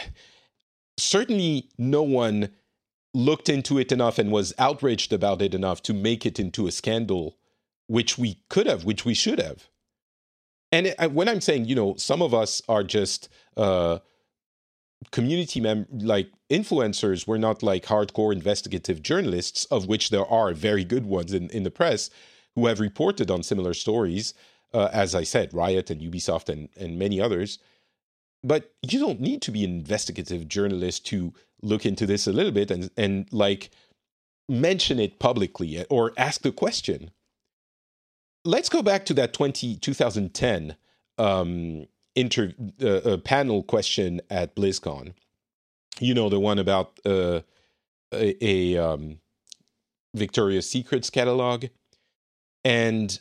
certainly no one looked into it enough and was outraged about it enough to make it into a scandal, which we could have, which we should have. And it, when I'm saying, you know, some of us are just uh, community mem- like influencers, we're not like hardcore investigative journalists, of which there are very good ones in, in the press who have reported on similar stories, uh, as I said, Riot and Ubisoft and, and many others. But you don't need to be an investigative journalist to look into this a little bit and, and like mention it publicly or ask the question. Let's go back to that twenty, twenty ten um, inter, uh, uh, panel question at BlizzCon. You know, the one about uh, a, a um, Victoria's Secrets catalog. And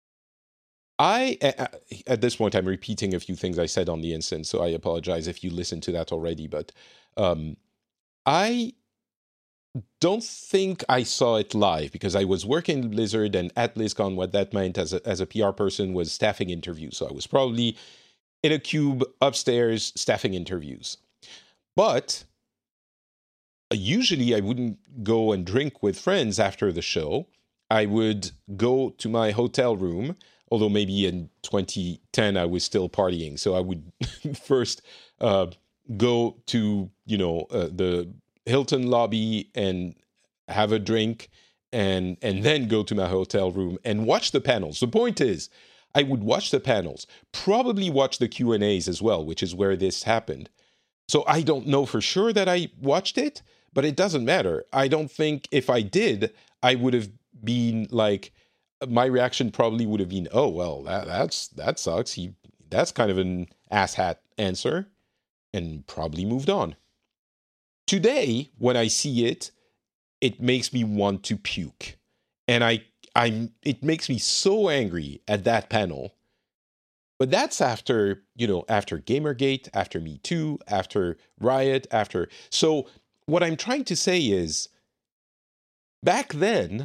I, at this point, I'm repeating a few things I said on the instance, so I apologize if you listened to that already, but um, I don't think I saw it live because I was working at Blizzard, and at BlizzCon, what that meant as a, as a P R person was staffing interviews. So I was probably in a cube upstairs staffing interviews. But usually I wouldn't go and drink with friends after the show. I would go to my hotel room, although maybe in twenty ten I was still partying. So I would first uh, go to, you know, uh, the Hilton lobby and have a drink, and and then go to my hotel room and watch the panels. The point is, I would watch the panels, probably watch the Q and A's as well, which is where this happened. So I don't know for sure that I watched it, but it doesn't matter. I don't think if I did, I would have been like, my reaction probably would have been, oh, well, that, that's that sucks. He that's kind of an asshat answer, and probably moved on. Today, when I see it, it makes me want to puke. And I I'm it makes me so angry at that panel. But that's after, you know, after Gamergate, after Me Too, after Riot, after... So what I'm trying to say is, back then,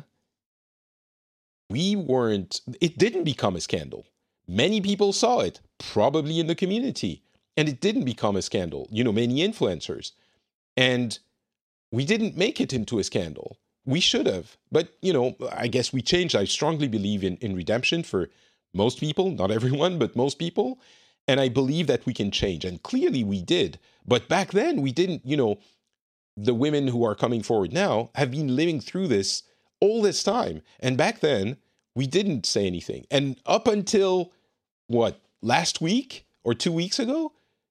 we weren't... It didn't become a scandal. Many people saw it, probably in the community. And it didn't become a scandal. You know, many influencers. And we didn't make it into a scandal. We should have. But, you know, I guess we changed. I strongly believe in, in redemption for most people, not everyone, but most people. And I believe that we can change. And clearly we did. But back then we didn't, you know, the women who are coming forward now have been living through this all this time. And back then we didn't say anything. And up until, what, last week or two weeks ago?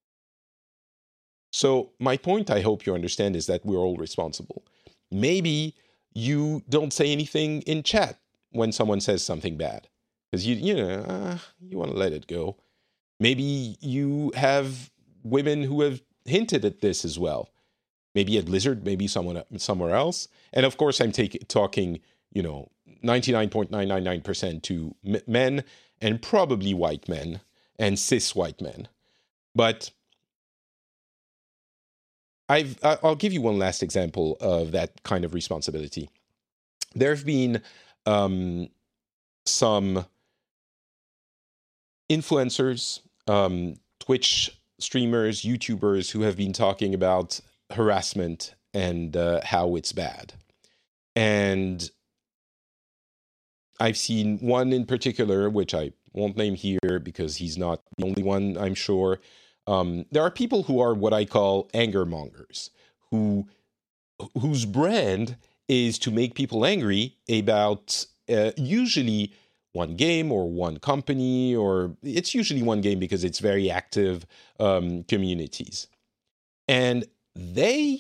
So my point, I hope you understand, is that we're all responsible. Maybe you don't say anything in chat when someone says something bad, because you you know uh, you want to let it go. Maybe you have women who have hinted at this as well. Maybe at Blizzard, maybe someone somewhere else. And of course, I'm take, talking you know ninety-nine point nine nine nine percent to m- men, and probably white men and cis white men. But I've, I'll give you one last example of that kind of responsibility. There have been um, some influencers, um, Twitch streamers, YouTubers who have been talking about harassment and uh, how it's bad. And I've seen one in particular, which I won't name here because he's not the only one, I'm sure. Um, there are people who are what I call anger mongers, who whose brand is to make people angry about uh, usually one game or one company, or it's usually one game because it's very active um, communities. And they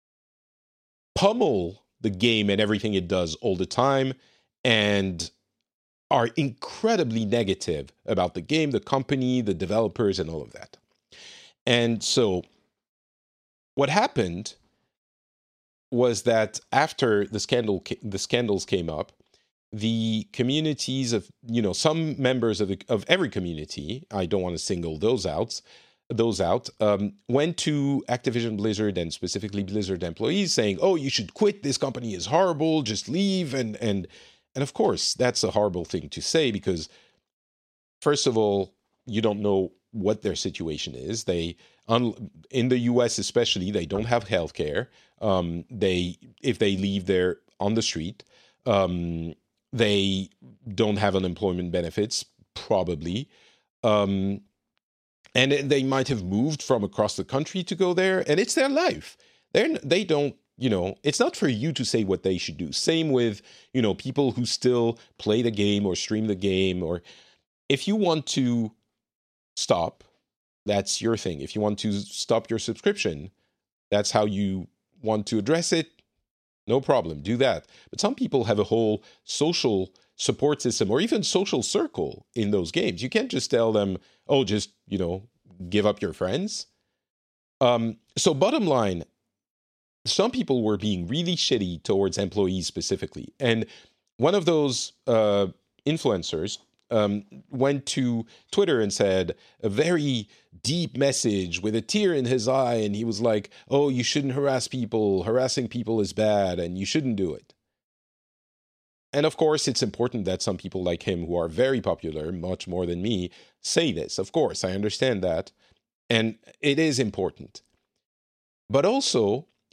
pummel the game and everything it does all the time, and are incredibly negative about the game, the company, the developers, and all of that. And so what happened was that after the scandal, the scandals came up, the communities of, you know, some members of the, of every community, I don't want to single those out, those out, um, went to Activision Blizzard and specifically Blizzard employees saying, "Oh, you should quit. This company is horrible. Just leave." And and and of course, that's a horrible thing to say because, first of all, you don't know what their situation is. They, un, in the U S especially, they don't have healthcare. Um, they, if they leave, they're on the street. Um, they don't have unemployment benefits, probably. Um, and they might have moved from across the country to go there, and it's their life. They're, they don't, you know, it's not for you to say what they should do. Same with, you know, people who still play the game or stream the game, or if you want to stop, that's your thing. If you want to stop your subscription, that's how you want to address it, no problem, do that. But some people have a whole social support system or even social circle in those games. You can't just tell them, oh, just, you know, give up your friends. Um, so bottom line, some people were being really shitty towards employees specifically. And one of those uh, influencers Um, went to Twitter and said a very deep message with a tear in his eye, and he was like, "Oh, you shouldn't harass people. Harassing people is bad, and you shouldn't do it." And of course, it's important that some people like him, who are very popular, much more than me, say this. Of course, I understand that, and it is important. But also,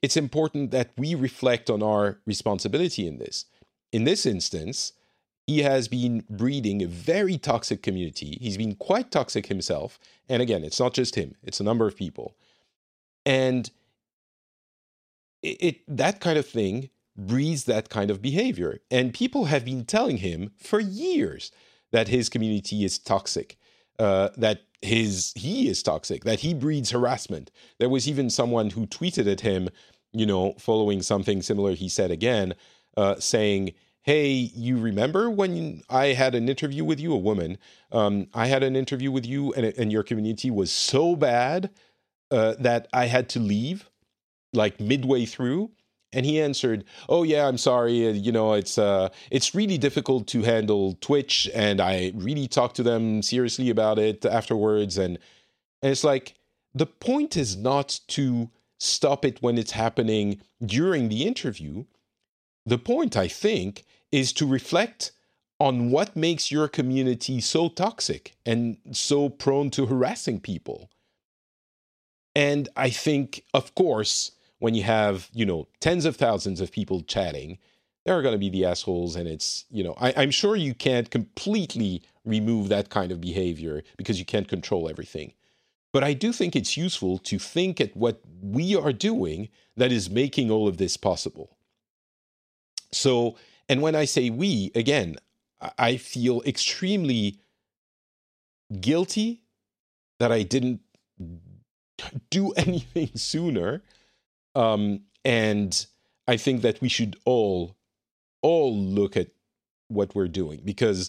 it's important that we reflect on our responsibility in this. In this instance, he has been breeding a very toxic community. He's been quite toxic himself. And again, it's not just him. It's a number of people. And it, it that kind of thing breeds that kind of behavior. And people have been telling him for years that his community is toxic, uh, that his he is toxic, that he breeds harassment. There was even someone who tweeted at him, you know, following something similar he said again, uh, saying, hey, you remember when I had an interview with you, a woman, um, I had an interview with you and, and your community was so bad uh, that I had to leave, like midway through. And he answered, oh, yeah, I'm sorry. Uh, you know, it's uh, it's really difficult to handle Twitch. And I really talked to them seriously about it afterwards. And, and it's like, the point is not to stop it when it's happening during the interview. The point, I think, is to reflect on what makes your community so toxic and so prone to harassing people. And I think, of course, when you have, you know, tens of thousands of people chatting, there are going to be the assholes. And it's, you know, I, I'm sure you can't completely remove that kind of behavior because you can't control everything. But I do think it's useful to think at what we are doing that is making all of this possible. So, and when I say we, again, I feel extremely guilty that I didn't do anything sooner. Um, and I think that we should all, all look at what we're doing because,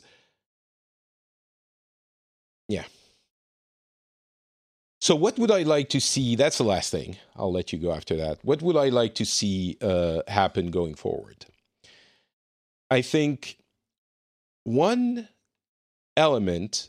yeah. So what would I like to see? That's the last thing. I'll let you go after that. What would I like to see uh, happen going forward? I think one element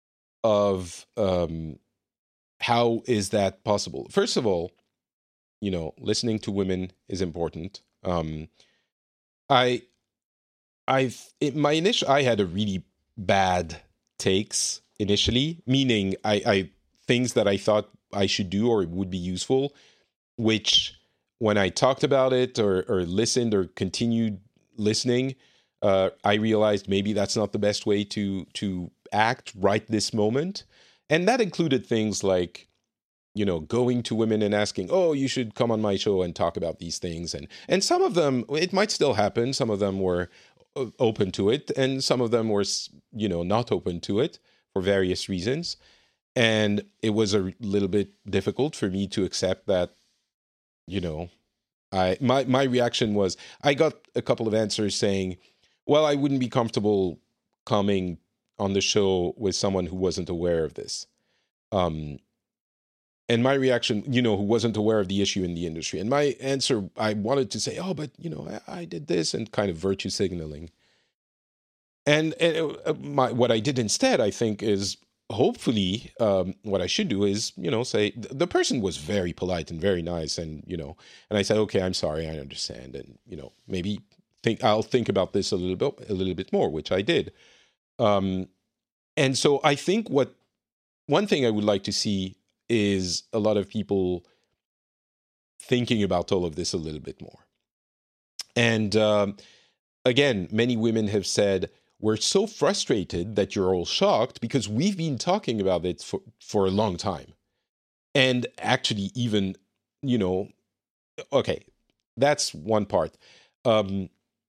of um, how is that possible? First of all, you know, listening to women is important. Um, I, I've it, my initial I had a really bad takes initially, meaning I, I things that I thought I should do or would be useful, which when I talked about it or or listened or continued listening, uh, I realized maybe that's not the best way to to act right this moment. And that included things like, you know, going to women and asking, oh, you should come on my show and talk about these things. And and some of them, it might still happen. Some of them were open to it. And some of them were, you know, not open to it for various reasons. And it was a little bit difficult for me to accept that, you know, I my, my reaction was, I got a couple of answers saying, well, I wouldn't be comfortable coming on the show with someone who wasn't aware of this. Um, and my reaction, you know, who wasn't aware of the issue in the industry. And my answer, I wanted to say, oh, but, you know, I, I did this, and kind of virtue signaling. And, and uh, my, what I did instead, I think, is hopefully um, what I should do is, you know, say, the person was very polite and very nice. And, you know, and I said, okay, I'm sorry, I understand. And, you know, maybe think I'll think about this a little bit, a little bit more, which I did. Um, and so I think what one thing I would like to see is a lot of people thinking about all of this a little bit more. And um, again, many women have said, we're so frustrated that you're all shocked because we've been talking about it for, for a long time. And actually even, you know, okay, that's one part. Um,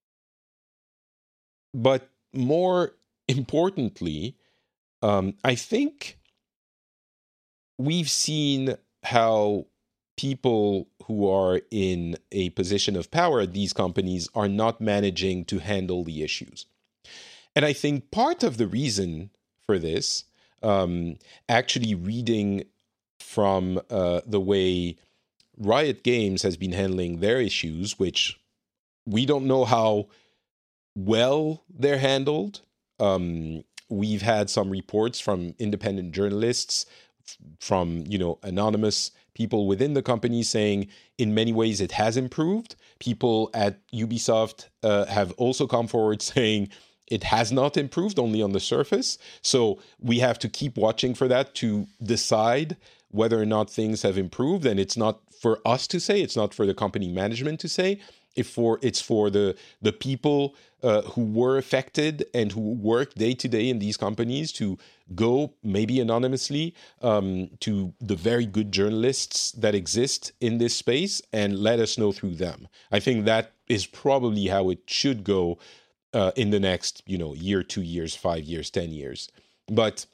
but more importantly, um, I think we've seen how people who are in a position of power at these companies are not managing to handle the issues. And I think part of the reason for this, um, actually reading from uh, the way Riot Games has been handling their issues, which we don't know how well they're handled. Um, we've had some reports from independent journalists, from, you know, anonymous people within the company saying in many ways it has improved. People at Ubisoft uh, have also come forward saying it has not improved, only on the surface. So we have to keep watching for that to decide whether or not things have improved. And it's not for us to say. It's not for the company management to say. If for it's for the the people uh, who were affected and who work day to day in these companies to go maybe anonymously um, to the very good journalists that exist in this space and let us know through them. I think that is probably how it should go uh, in the next, you know, year, two years, five years, ten years. But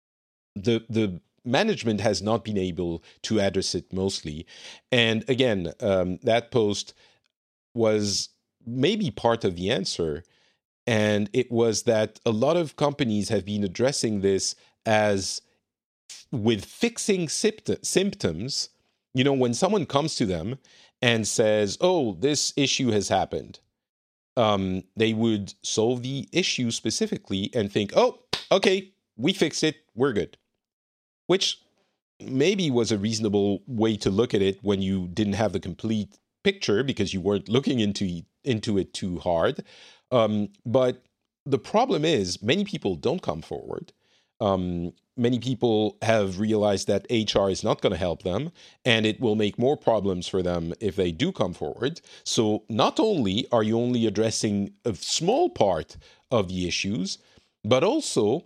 the the management has not been able to address it mostly. And again, um, that post was maybe part of the answer. And it was that a lot of companies have been addressing this as with fixing symptom- symptoms. You know, when someone comes to them and says, oh, this issue has happened, um, they would solve the issue specifically and think, oh, okay, we fixed it, we're good. Which maybe was a reasonable way to look at it when you didn't have the complete picture because you weren't looking into into it too hard. Um, but the problem is many people don't come forward. Um, many people have realized that H R is not going to help them, and it will make more problems for them if they do come forward. So not only are you only addressing a small part of the issues, but also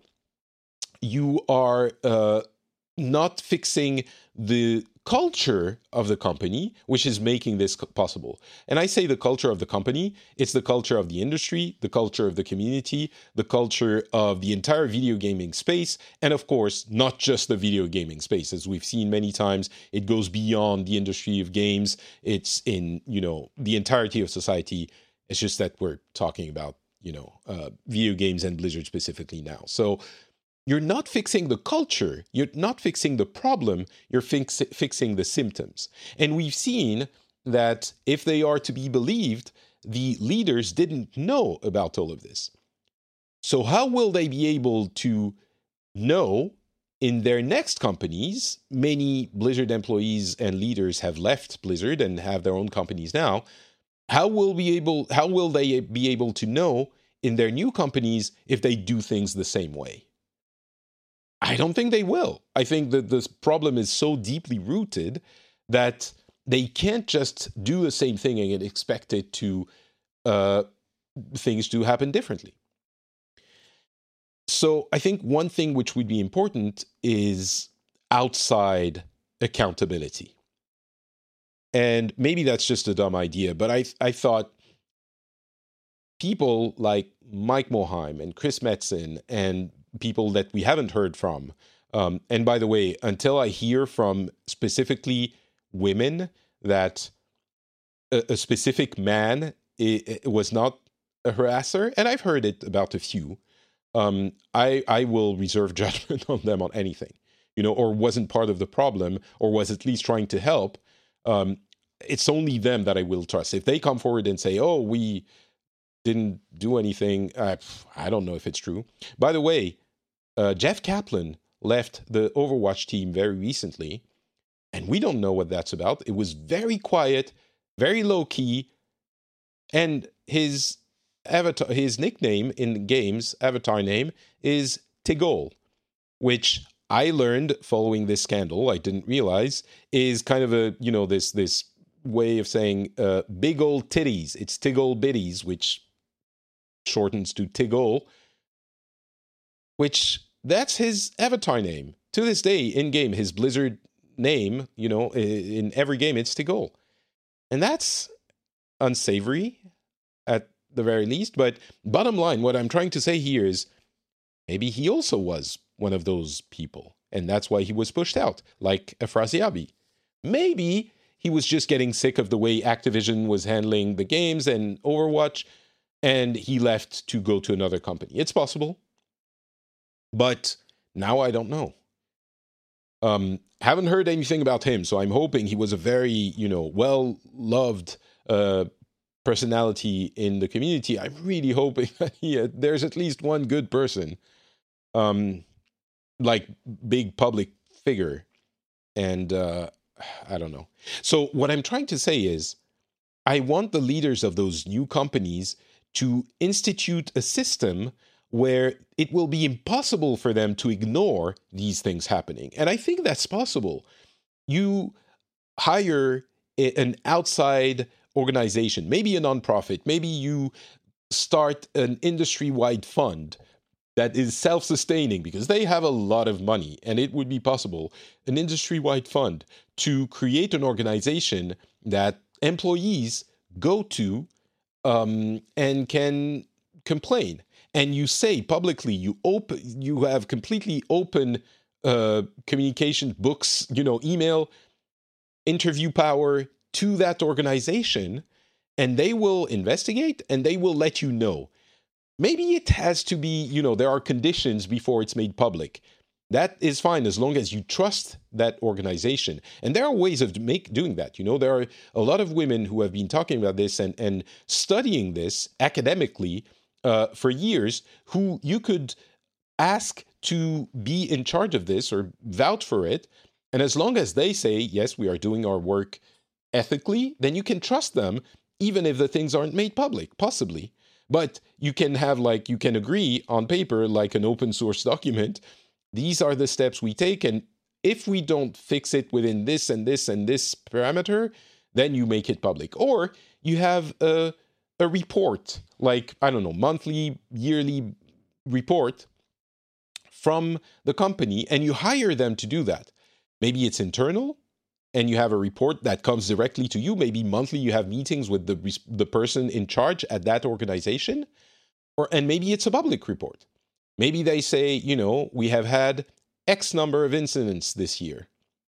you are uh, not fixing the culture of the company, which is making this possible. And I say the culture of the company, it's the culture of the industry, the culture of the community, the culture of the entire video gaming space, and of course, not just the video gaming space. As we've seen many times, it goes beyond the industry of games. It's in, you know, the entirety of society. It's just that we're talking about, you know, uh, video games and Blizzard specifically now. So you're not fixing the culture. You're not fixing the problem. You're fix- fixing the symptoms. And we've seen that if they are to be believed, the leaders didn't know about all of this. So how will they be able to know in their next companies? Many Blizzard employees and leaders have left Blizzard and have their own companies now. How will be able? How will they be able to know in their new companies if they do things the same way? I don't think they will. I think that this problem is so deeply rooted that they can't just do the same thing and expect it to uh, things to happen differently. So I think one thing which would be important is outside accountability. And maybe that's just a dumb idea, but I I thought people like Mike Moheim and Chris Metzen and people that we haven't heard from. Um, and by the way, until I hear from specifically women that a, a specific man it, it was not a harasser, and I've heard it about a few, um, I, I will reserve judgment on them on anything, you know, or wasn't part of the problem, or was at least trying to help. Um, it's only them that I will trust. If they come forward and say, oh, we didn't do anything, uh, I don't know if it's true. By the way, Uh, Jeff Kaplan left the Overwatch team very recently, and we don't know what that's about. It was very quiet, very low-key, and his avatar, his nickname in games, avatar name, is Tigol, which I learned following this scandal, I didn't realize, is kind of a, you know, this this way of saying uh, big old titties. It's Tigol Bitties, which shortens to Tigol, which that's his avatar name. To this day, in-game, his Blizzard name, you know, in every game, it's Tigol. And that's unsavory, at the very least. But bottom line, what I'm trying to say here is, maybe he also was one of those people, and that's why he was pushed out, like Afrasiabi. Maybe he was just getting sick of the way Activision was handling the games and Overwatch, and he left to go to another company. It's possible. But now I don't know. Um, haven't heard anything about him, so I'm hoping he was a very, you know, well-loved uh, personality in the community. I'm really hoping that he, uh, there's at least one good person, um, like big public figure. And uh, I don't know. So what I'm trying to say is, I want the leaders of those new companies to institute a system where it will be impossible for them to ignore these things happening. And I think that's possible. You hire a, an outside organization, maybe a nonprofit, maybe you start an industry-wide fund that is self-sustaining because they have a lot of money, and it would be possible, an industry-wide fund to create an organization that employees go to um, and can complain. And you say publicly, you open, you have completely open uh, communication, books, you know, email, interview power to that organization, and they will investigate and they will let you know. Maybe it has to be, you know, there are conditions before it's made public. That is fine as long as you trust that organization. And there are ways of make, doing that. You know, there are a lot of women who have been talking about this and, and studying this academically uh, for years, who you could ask to be in charge of this or vouch for it. And as long as they say, yes, we are doing our work ethically, then you can trust them, even if the things aren't made public, possibly. But you can have, like, you can agree on paper, like an open source document, these are the steps we take, and if we don't fix it within this and this and this parameter, then you make it public. Or you have a, a report, like, I don't know, monthly, yearly report from the company, and you hire them to do that. Maybe it's internal, and you have a report that comes directly to you. Maybe monthly you have meetings with the the person in charge at that organization. Or and maybe it's a public report. Maybe they say, you know, we have had X number of incidents this year.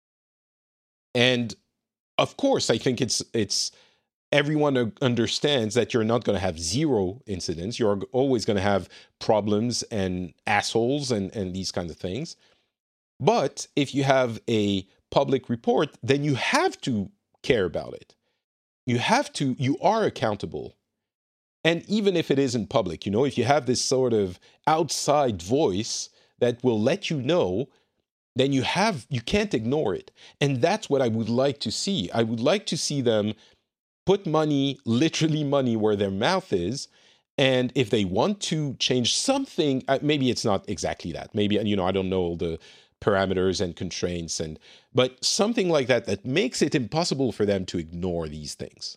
And of course, I think it's it's everyone understands that you're not going to have zero incidents. You're always going to have problems and assholes and, and these kinds of things. But if you have a public report, then you have to care about it. You have to, you are accountable. And even if it isn't public, you know, if you have this sort of outside voice that will let you know, then you have, you can't ignore it. And that's what I would like to see. I would like to see them put money, literally money, where their mouth is. And if they want to change something, maybe it's not exactly that. Maybe, you know, I don't know all the parameters and constraints, and but something like that that makes it impossible for them to ignore these things.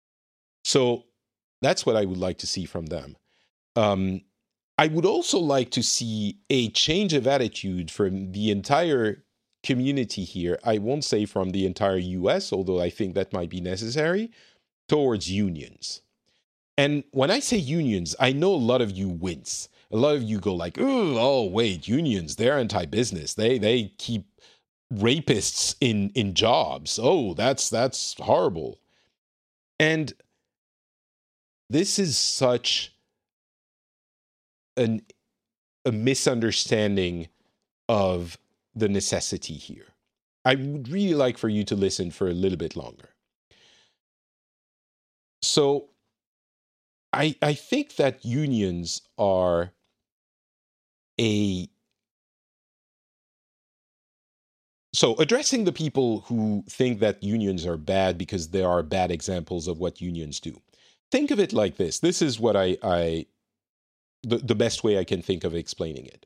So that's what I would like to see from them. Um, I would also like to see a change of attitude from the entire community here. I won't say from the entire U S, although I think that might be necessary, towards unions. And when I say unions, I know a lot of you wince. A lot of you go like, oh, wait, unions, they're anti-business. They they keep rapists in, in jobs. Oh, that's that's horrible. And this is such an, a misunderstanding of the necessity here. I would really like for you to listen for a little bit longer. So I I think that unions are a so addressing the people who think that unions are bad because there are bad examples of what unions do. Think of it like this. This is what I, I the, the best way I can think of explaining it.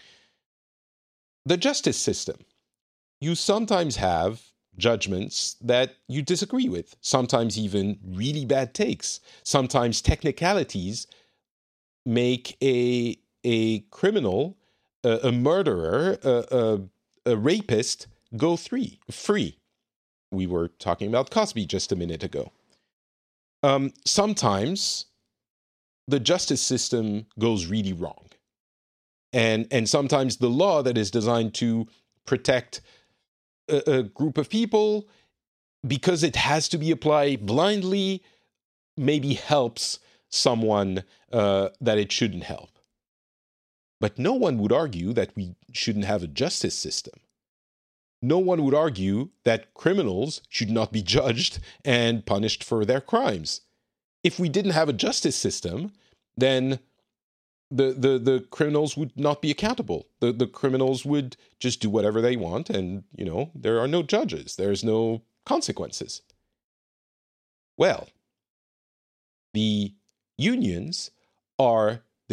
The justice system. You sometimes have judgments that you disagree with, sometimes even really bad takes. Sometimes technicalities make a a criminal, a, a murderer, a, a, a rapist go free, free. We were talking about Cosby just a minute ago. Um, sometimes the justice system goes really wrong. And, and sometimes the law that is designed to protect a, a group of people, because it has to be applied blindly, maybe helps someone uh, that it shouldn't help. But no one would argue that we shouldn't have a justice system. No one would argue that criminals should not be judged and punished for their crimes. If we didn't have a justice system, then the the, the criminals would not be accountable. The, the criminals would just do whatever they want, and, you know, there are no judges. There's no consequences. Well, the unions are the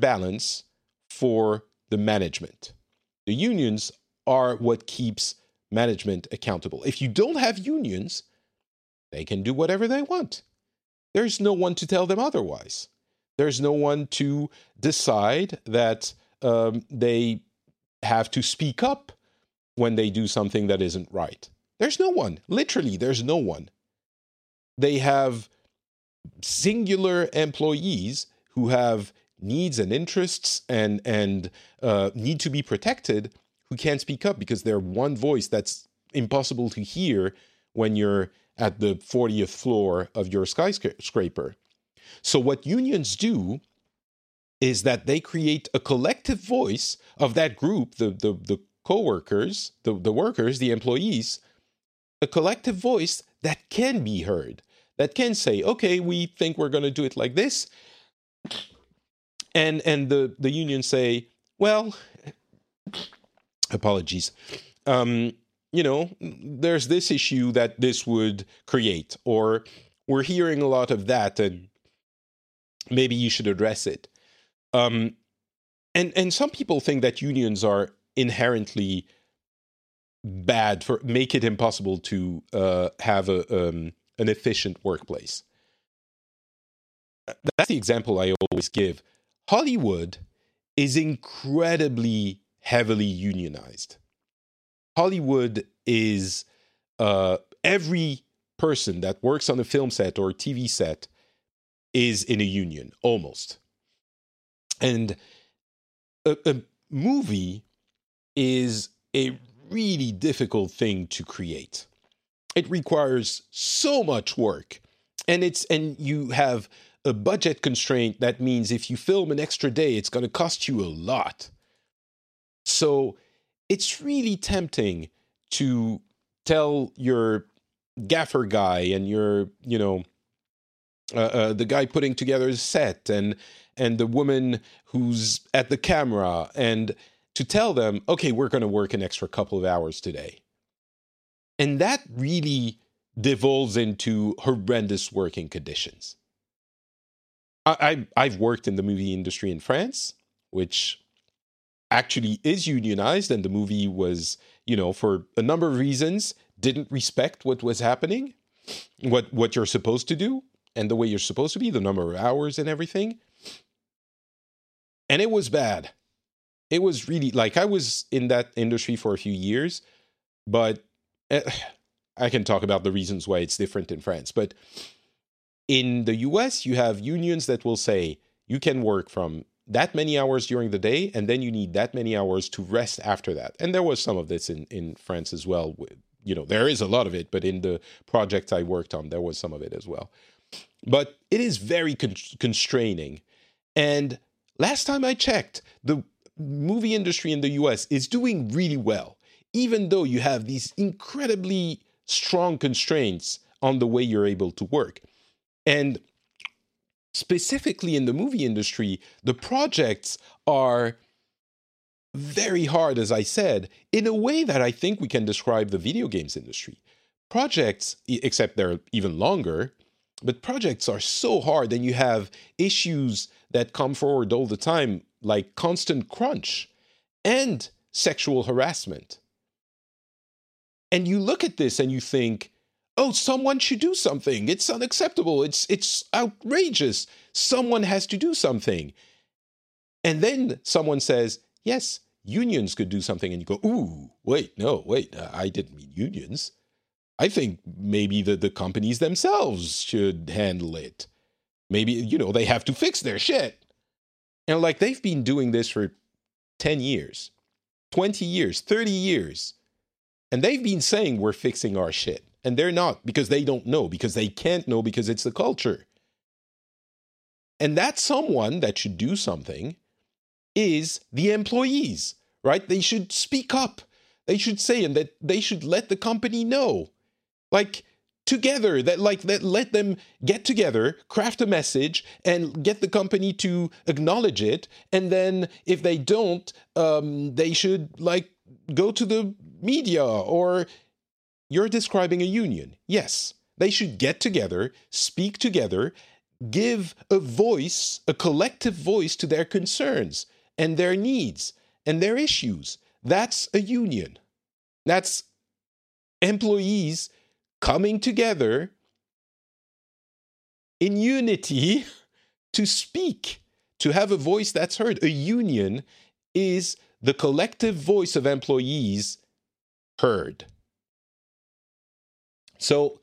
counterbalance for the management. The unions are what keeps management accountable. If you don't have unions, they can do whatever they want. There's no one to tell them otherwise. There's no one to decide that um, they have to speak up when they do something that isn't right. There's no one. Literally, there's no one. They have singular employees who have needs and interests and, and uh, need to be protected, who can't speak up because they're one voice that's impossible to hear when you're at the fortieth floor of your skyscraper. So what unions do is that they create a collective voice of that group, the the, the co-workers, the, the workers, the employees, a collective voice that can be heard, that can say, okay, we think we're going to do it like this. And and the, the unions say, well, apologies, um, you know, there's this issue that this would create, or we're hearing a lot of that, and maybe you should address it. Um, and, and some people think that unions are inherently bad, for make it impossible to uh, have a um, an efficient workplace. That's the example I always give. Hollywood is incredibly heavily unionized. Hollywood is uh, every person that works on a film set or a T V set is in a union, almost. And a, a movie is a really difficult thing to create. It requires so much work, and it's and you have a budget constraint. That means if you film an extra day, it's going to cost you a lot. So it's really tempting to tell your gaffer guy and your, you know, uh, uh, the guy putting together a set and and the woman who's at the camera, and to tell them, okay, we're going to work an extra couple of hours today. And that really devolves into horrendous working conditions. I, I, I've worked in the movie industry in France, which actually is unionized, and the movie was, you know, for a number of reasons, didn't respect what was happening, what what you're supposed to do, and the way you're supposed to be, the number of hours and everything. And it was bad. It was really, like, I was in that industry for a few years, but uh, I can talk about the reasons why it's different in France. But in the U S, you have unions that will say you can work from that many hours during the day, and then you need that many hours to rest after that. And there was some of this in, in France as well. You know, there is a lot of it, but in the projects I worked on, there was some of it as well. But it is very con- constraining. And last time I checked, the movie industry in the U S is doing really well, even though you have these incredibly strong constraints on the way you're able to work. And specifically in the movie industry, the projects are very hard, as I said, in a way that I think we can describe the video games industry. Projects, except they're even longer, but projects are so hard, and you have issues that come forward all the time, like constant crunch and sexual harassment. And you look at this and you think, oh, someone should do something. It's unacceptable. It's it's outrageous. Someone has to do something. And then someone says, yes, unions could do something. And you go, ooh, wait, no, wait, I didn't mean unions. I think maybe the, the companies themselves should handle it. Maybe, you know, they have to fix their shit. And like, they've been doing this for ten years, twenty years, thirty years. And they've been saying we're fixing our shit. And they're not, because they don't know, because they can't know, because it's the culture. And that someone that should do something is the employees, right? They should speak up. They should say, and that they should let the company know. Like, together, that like that let them get together, craft a message, and get the company to acknowledge it. And then if they don't, um, they should like go to the media. Or you're describing a union. Yes, they should get together, speak together, give a voice, a collective voice to their concerns and their needs and their issues. That's a union. That's employees coming together in unity to speak, to have a voice that's heard. A union is the collective voice of employees heard. So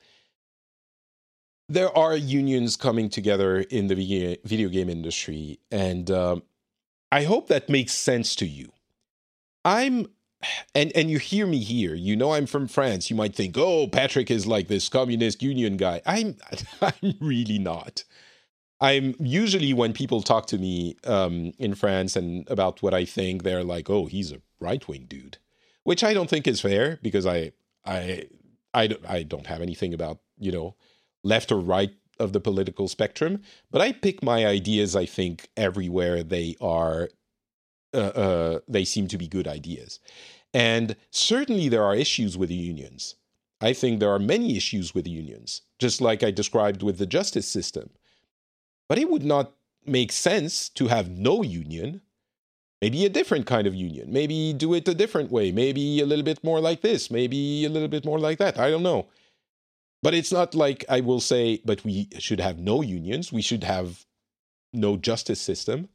there are unions coming together in the video game industry, and um, I hope that makes sense to you. I'm, and, and you hear me here, you know I'm from France. You might think, oh, Patrick is like this communist union guy. I'm, I'm really not. I'm usually, when people talk to me um, in France and about what I think, they're like, oh, he's a right-wing dude, which I don't think is fair, because I, I, I, I don't have anything about, you know, left or right of the political spectrum, but I pick my ideas, I think, everywhere they are, uh, uh, they seem to be good ideas. And certainly there are issues with the unions. I think there are many issues with the unions, just like I described with the justice system. But it would not make sense to have no union, maybe a different kind of union, maybe do it a different way, maybe a little bit more like this, maybe a little bit more like that, I don't know. But it's not like I will say, but we should have no unions, we should have no justice system.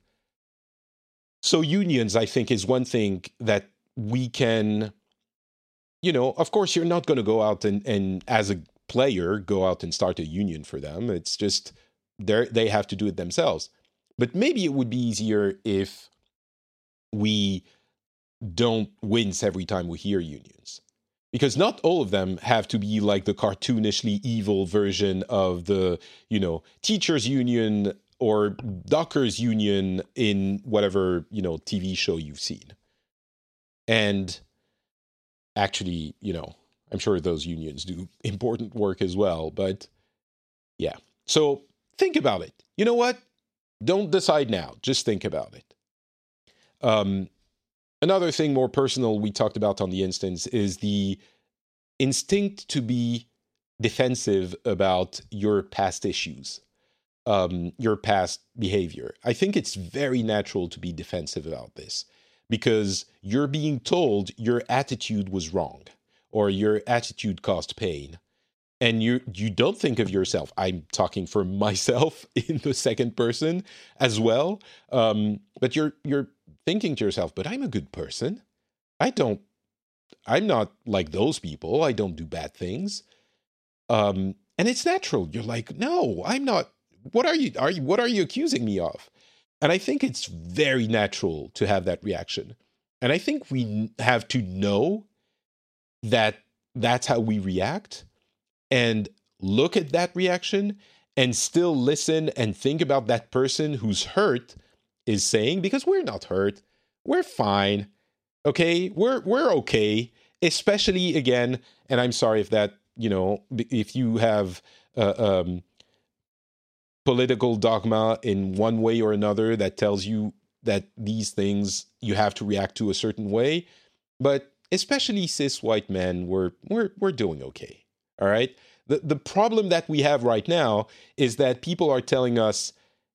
So unions, I think, is one thing that we can, you know, of course, you're not going to go out and, and as a player, go out and start a union for them. It's just, they have to do it themselves. But maybe it would be easier if we don't wince every time we hear unions. Because not all of them have to be like the cartoonishly evil version of the, you know, teachers' union or dockers' union in whatever, you know, T V show you've seen. And actually, you know, I'm sure those unions do important work as well. But yeah, so think about it. You know what? Don't decide now. Just think about it. Um, Another thing more personal we talked about on the instance is the instinct to be defensive about your past issues, um, your past behavior. I think it's very natural to be defensive about this because you're being told your attitude was wrong or your attitude caused pain. And you you don't think of yourself. I'm talking for myself in the second person as well. Um, but you're you're thinking to yourself, but I'm a good person. I don't, I'm not like those people. I don't do bad things. Um, and it's natural. You're like, no, I'm not. What are you, are you, what are you accusing me of? And I think it's very natural to have that reaction. And I think we have to know that that's how we react and look at that reaction and still listen and think about that person who's hurt is saying, because we're not hurt. We're fine. Okay? We're we're okay. Especially, again, and I'm sorry if that, you know, if you have uh, um, political dogma in one way or another that tells you that these things you have to react to a certain way. But especially cis white men, we're we're we're doing okay. All right? The the problem that we have right now is that people are telling us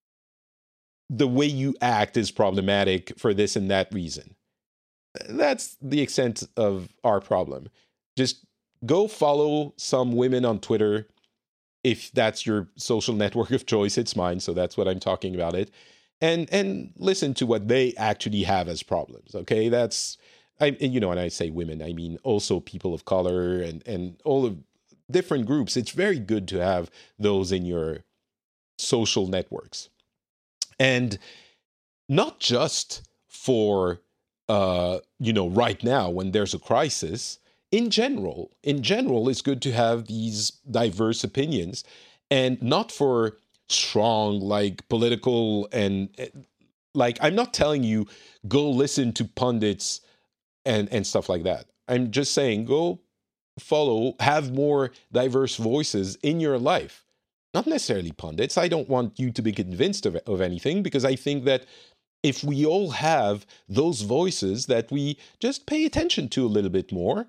the way you act is problematic for this and that reason. That's the extent of our problem. Just go follow some women on Twitter. If that's your social network of choice, it's mine. So that's what I'm talking about it. And and listen to what they actually have as problems. Okay, that's, I you know, and I say women, I mean also people of color and, and all of different groups. It's very good to have those in your social networks. And not just for, uh, you know, right now when there's a crisis. In general, in general, it's good to have these diverse opinions, and not for strong, like political and like, I'm not telling you go listen to pundits and, and stuff like that. I'm just saying go follow, have more diverse voices in your life. Not necessarily pundits. I don't want you to be convinced of, of anything, because I think that if we all have those voices that we just pay attention to a little bit more,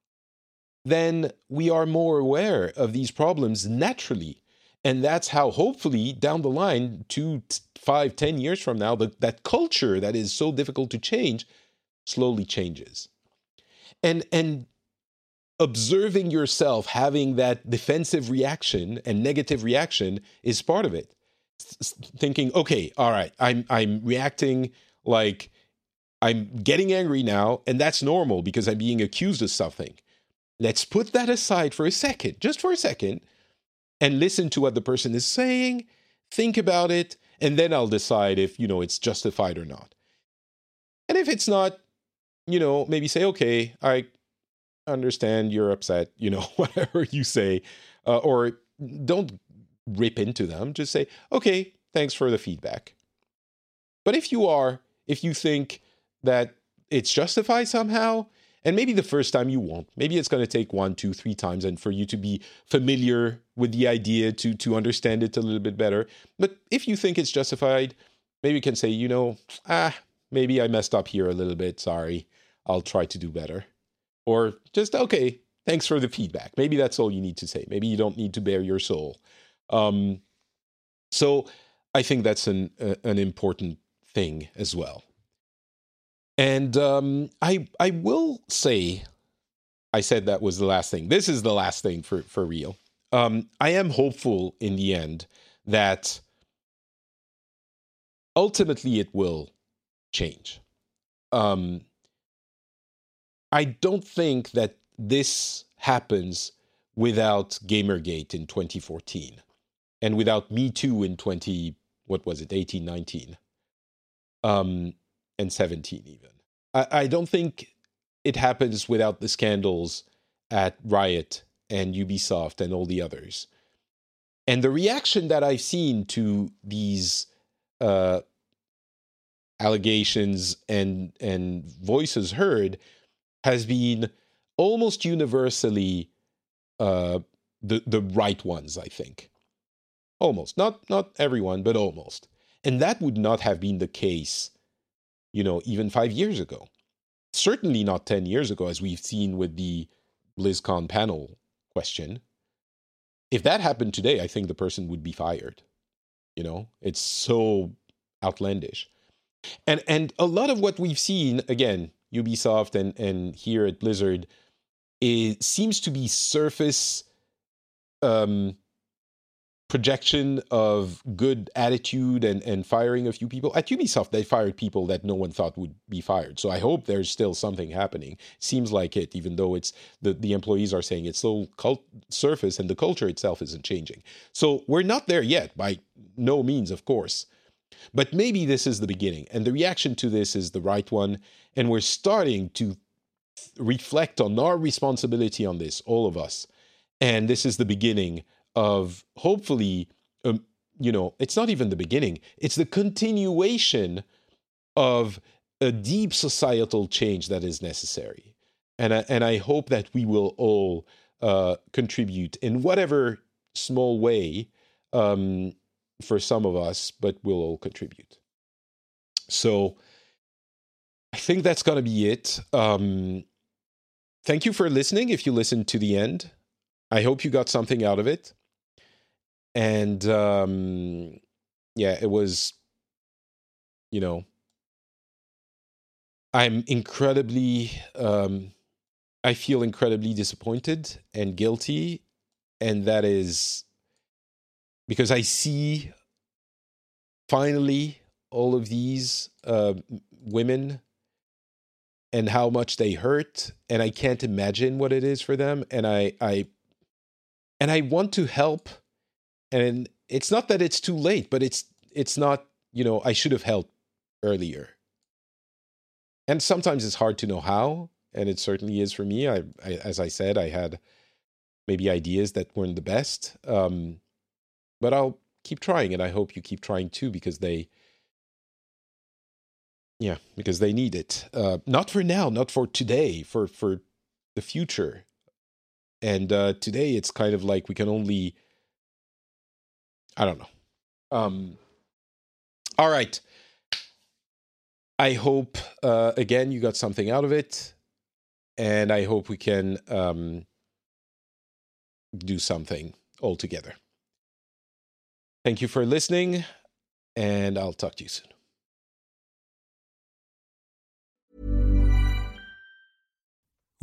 then we are more aware of these problems naturally. And that's how hopefully down the line, two, five, ten years from now, that, that culture that is so difficult to change slowly changes. And, and observing yourself having that defensive reaction and negative reaction is part of it. S- thinking, okay, all right, I'm I'm reacting like I'm getting angry now, and that's normal because I'm being accused of something. Let's put that aside for a second, just for a second, and listen to what the person is saying, think about it, and then I'll decide if, you know, it's justified or not. And if it's not, you know, maybe say, okay, I understand you're upset, you know, whatever you say, uh, or don't rip into them. Just say, okay, thanks for the feedback. But if you are, if you think that it's justified somehow, and maybe the first time you won't, maybe it's going to take one, two, three times, and for you to be familiar with the idea, to to understand it a little bit better. But if you think it's justified, maybe you can say, you know, ah, maybe I messed up here a little bit. Sorry, I'll try to do better. Or just, okay, thanks for the feedback. Maybe that's all you need to say. Maybe you don't need to bare your soul. Um, so I think that's an uh, an important thing as well. And um, I I will say, I said that was the last thing. This is the last thing for, for real. Um, I am hopeful in the end that ultimately it will change. Um, I don't think that this happens without Gamergate in twenty fourteen and without Me Too in twenty, what was it, eighteen, nineteen, um, and seventeen even. I, I don't think it happens without the scandals at Riot and Ubisoft and all the others. And the reaction that I've seen to these uh, allegations and and voices heard has been almost universally uh, the the right ones, I think. Almost. Not not everyone, but almost. And that would not have been the case, you know, even five years ago. Certainly not ten years ago, as we've seen with the BlizzCon panel question. If that happened today, I think the person would be fired. You know, it's so outlandish. And and a lot of what we've seen, again, Ubisoft and, and here at Blizzard, it seems to be surface um, projection of good attitude and, and firing a few people. At Ubisoft, they fired people that no one thought would be fired. So I hope there's still something happening. Seems like it, even though it's the, the employees are saying it's so cult surface and the culture itself isn't changing. So we're not there yet, by no means, of course. But maybe this is the beginning. And the reaction to this is the right one. And we're starting to reflect on our responsibility on this, all of us. And this is the beginning of hopefully, um, you know, it's not even the beginning. It's the continuation of a deep societal change that is necessary. And I, and I hope that we will all uh, contribute in whatever small way, um, for some of us, but we'll all contribute. So I think that's going to be it. Um, thank you for listening. If you listened to the end, I hope you got something out of it. And um, yeah, it was, you know, I'm incredibly, um, I feel incredibly disappointed and guilty. And that is because I see finally all of these uh, women and how much they hurt. And I can't imagine what it is for them. And I, I, and I want to help. And it's not that it's too late, but it's it's not, you know, I should have helped earlier. And sometimes it's hard to know how, and it certainly is for me. I, I as I said, I had maybe ideas that weren't the best, um, but I'll keep trying, and I hope you keep trying too, because they, yeah, because they need it. Uh, not for now, not for today, for for the future. And uh, today, it's kind of like we can only, I don't know. Um, all right. I hope, uh, again, you got something out of it. And I hope we can um, do something all together. Thank you for listening. And I'll talk to you soon.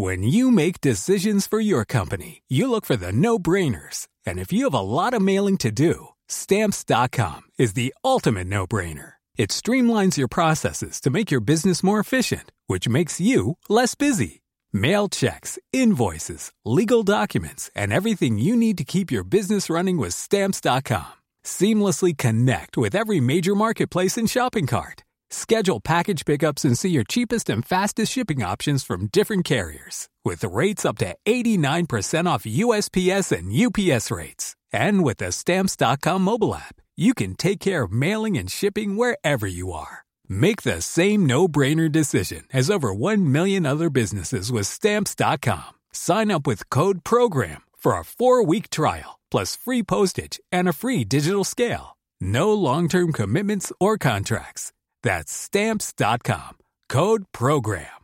When you make decisions for your company, you look for the no-brainers. And if you have a lot of mailing to do, Stamps dot com is the ultimate no-brainer. It streamlines your processes to make your business more efficient, which makes you less busy. Mail checks, invoices, legal documents, and everything you need to keep your business running with Stamps dot com. Seamlessly connect with every major marketplace and shopping cart. Schedule package pickups and see your cheapest and fastest shipping options from different carriers, with rates up to eighty-nine percent off U S P S and U P S rates. And with the Stamps dot com mobile app, you can take care of mailing and shipping wherever you are. Make the same no-brainer decision as over one million other businesses with Stamps dot com. Sign up with code PROGRAM for a four-week trial, plus free postage and a free digital scale. No long-term commitments or contracts. That's Stamps dot com. Code PROGRAM.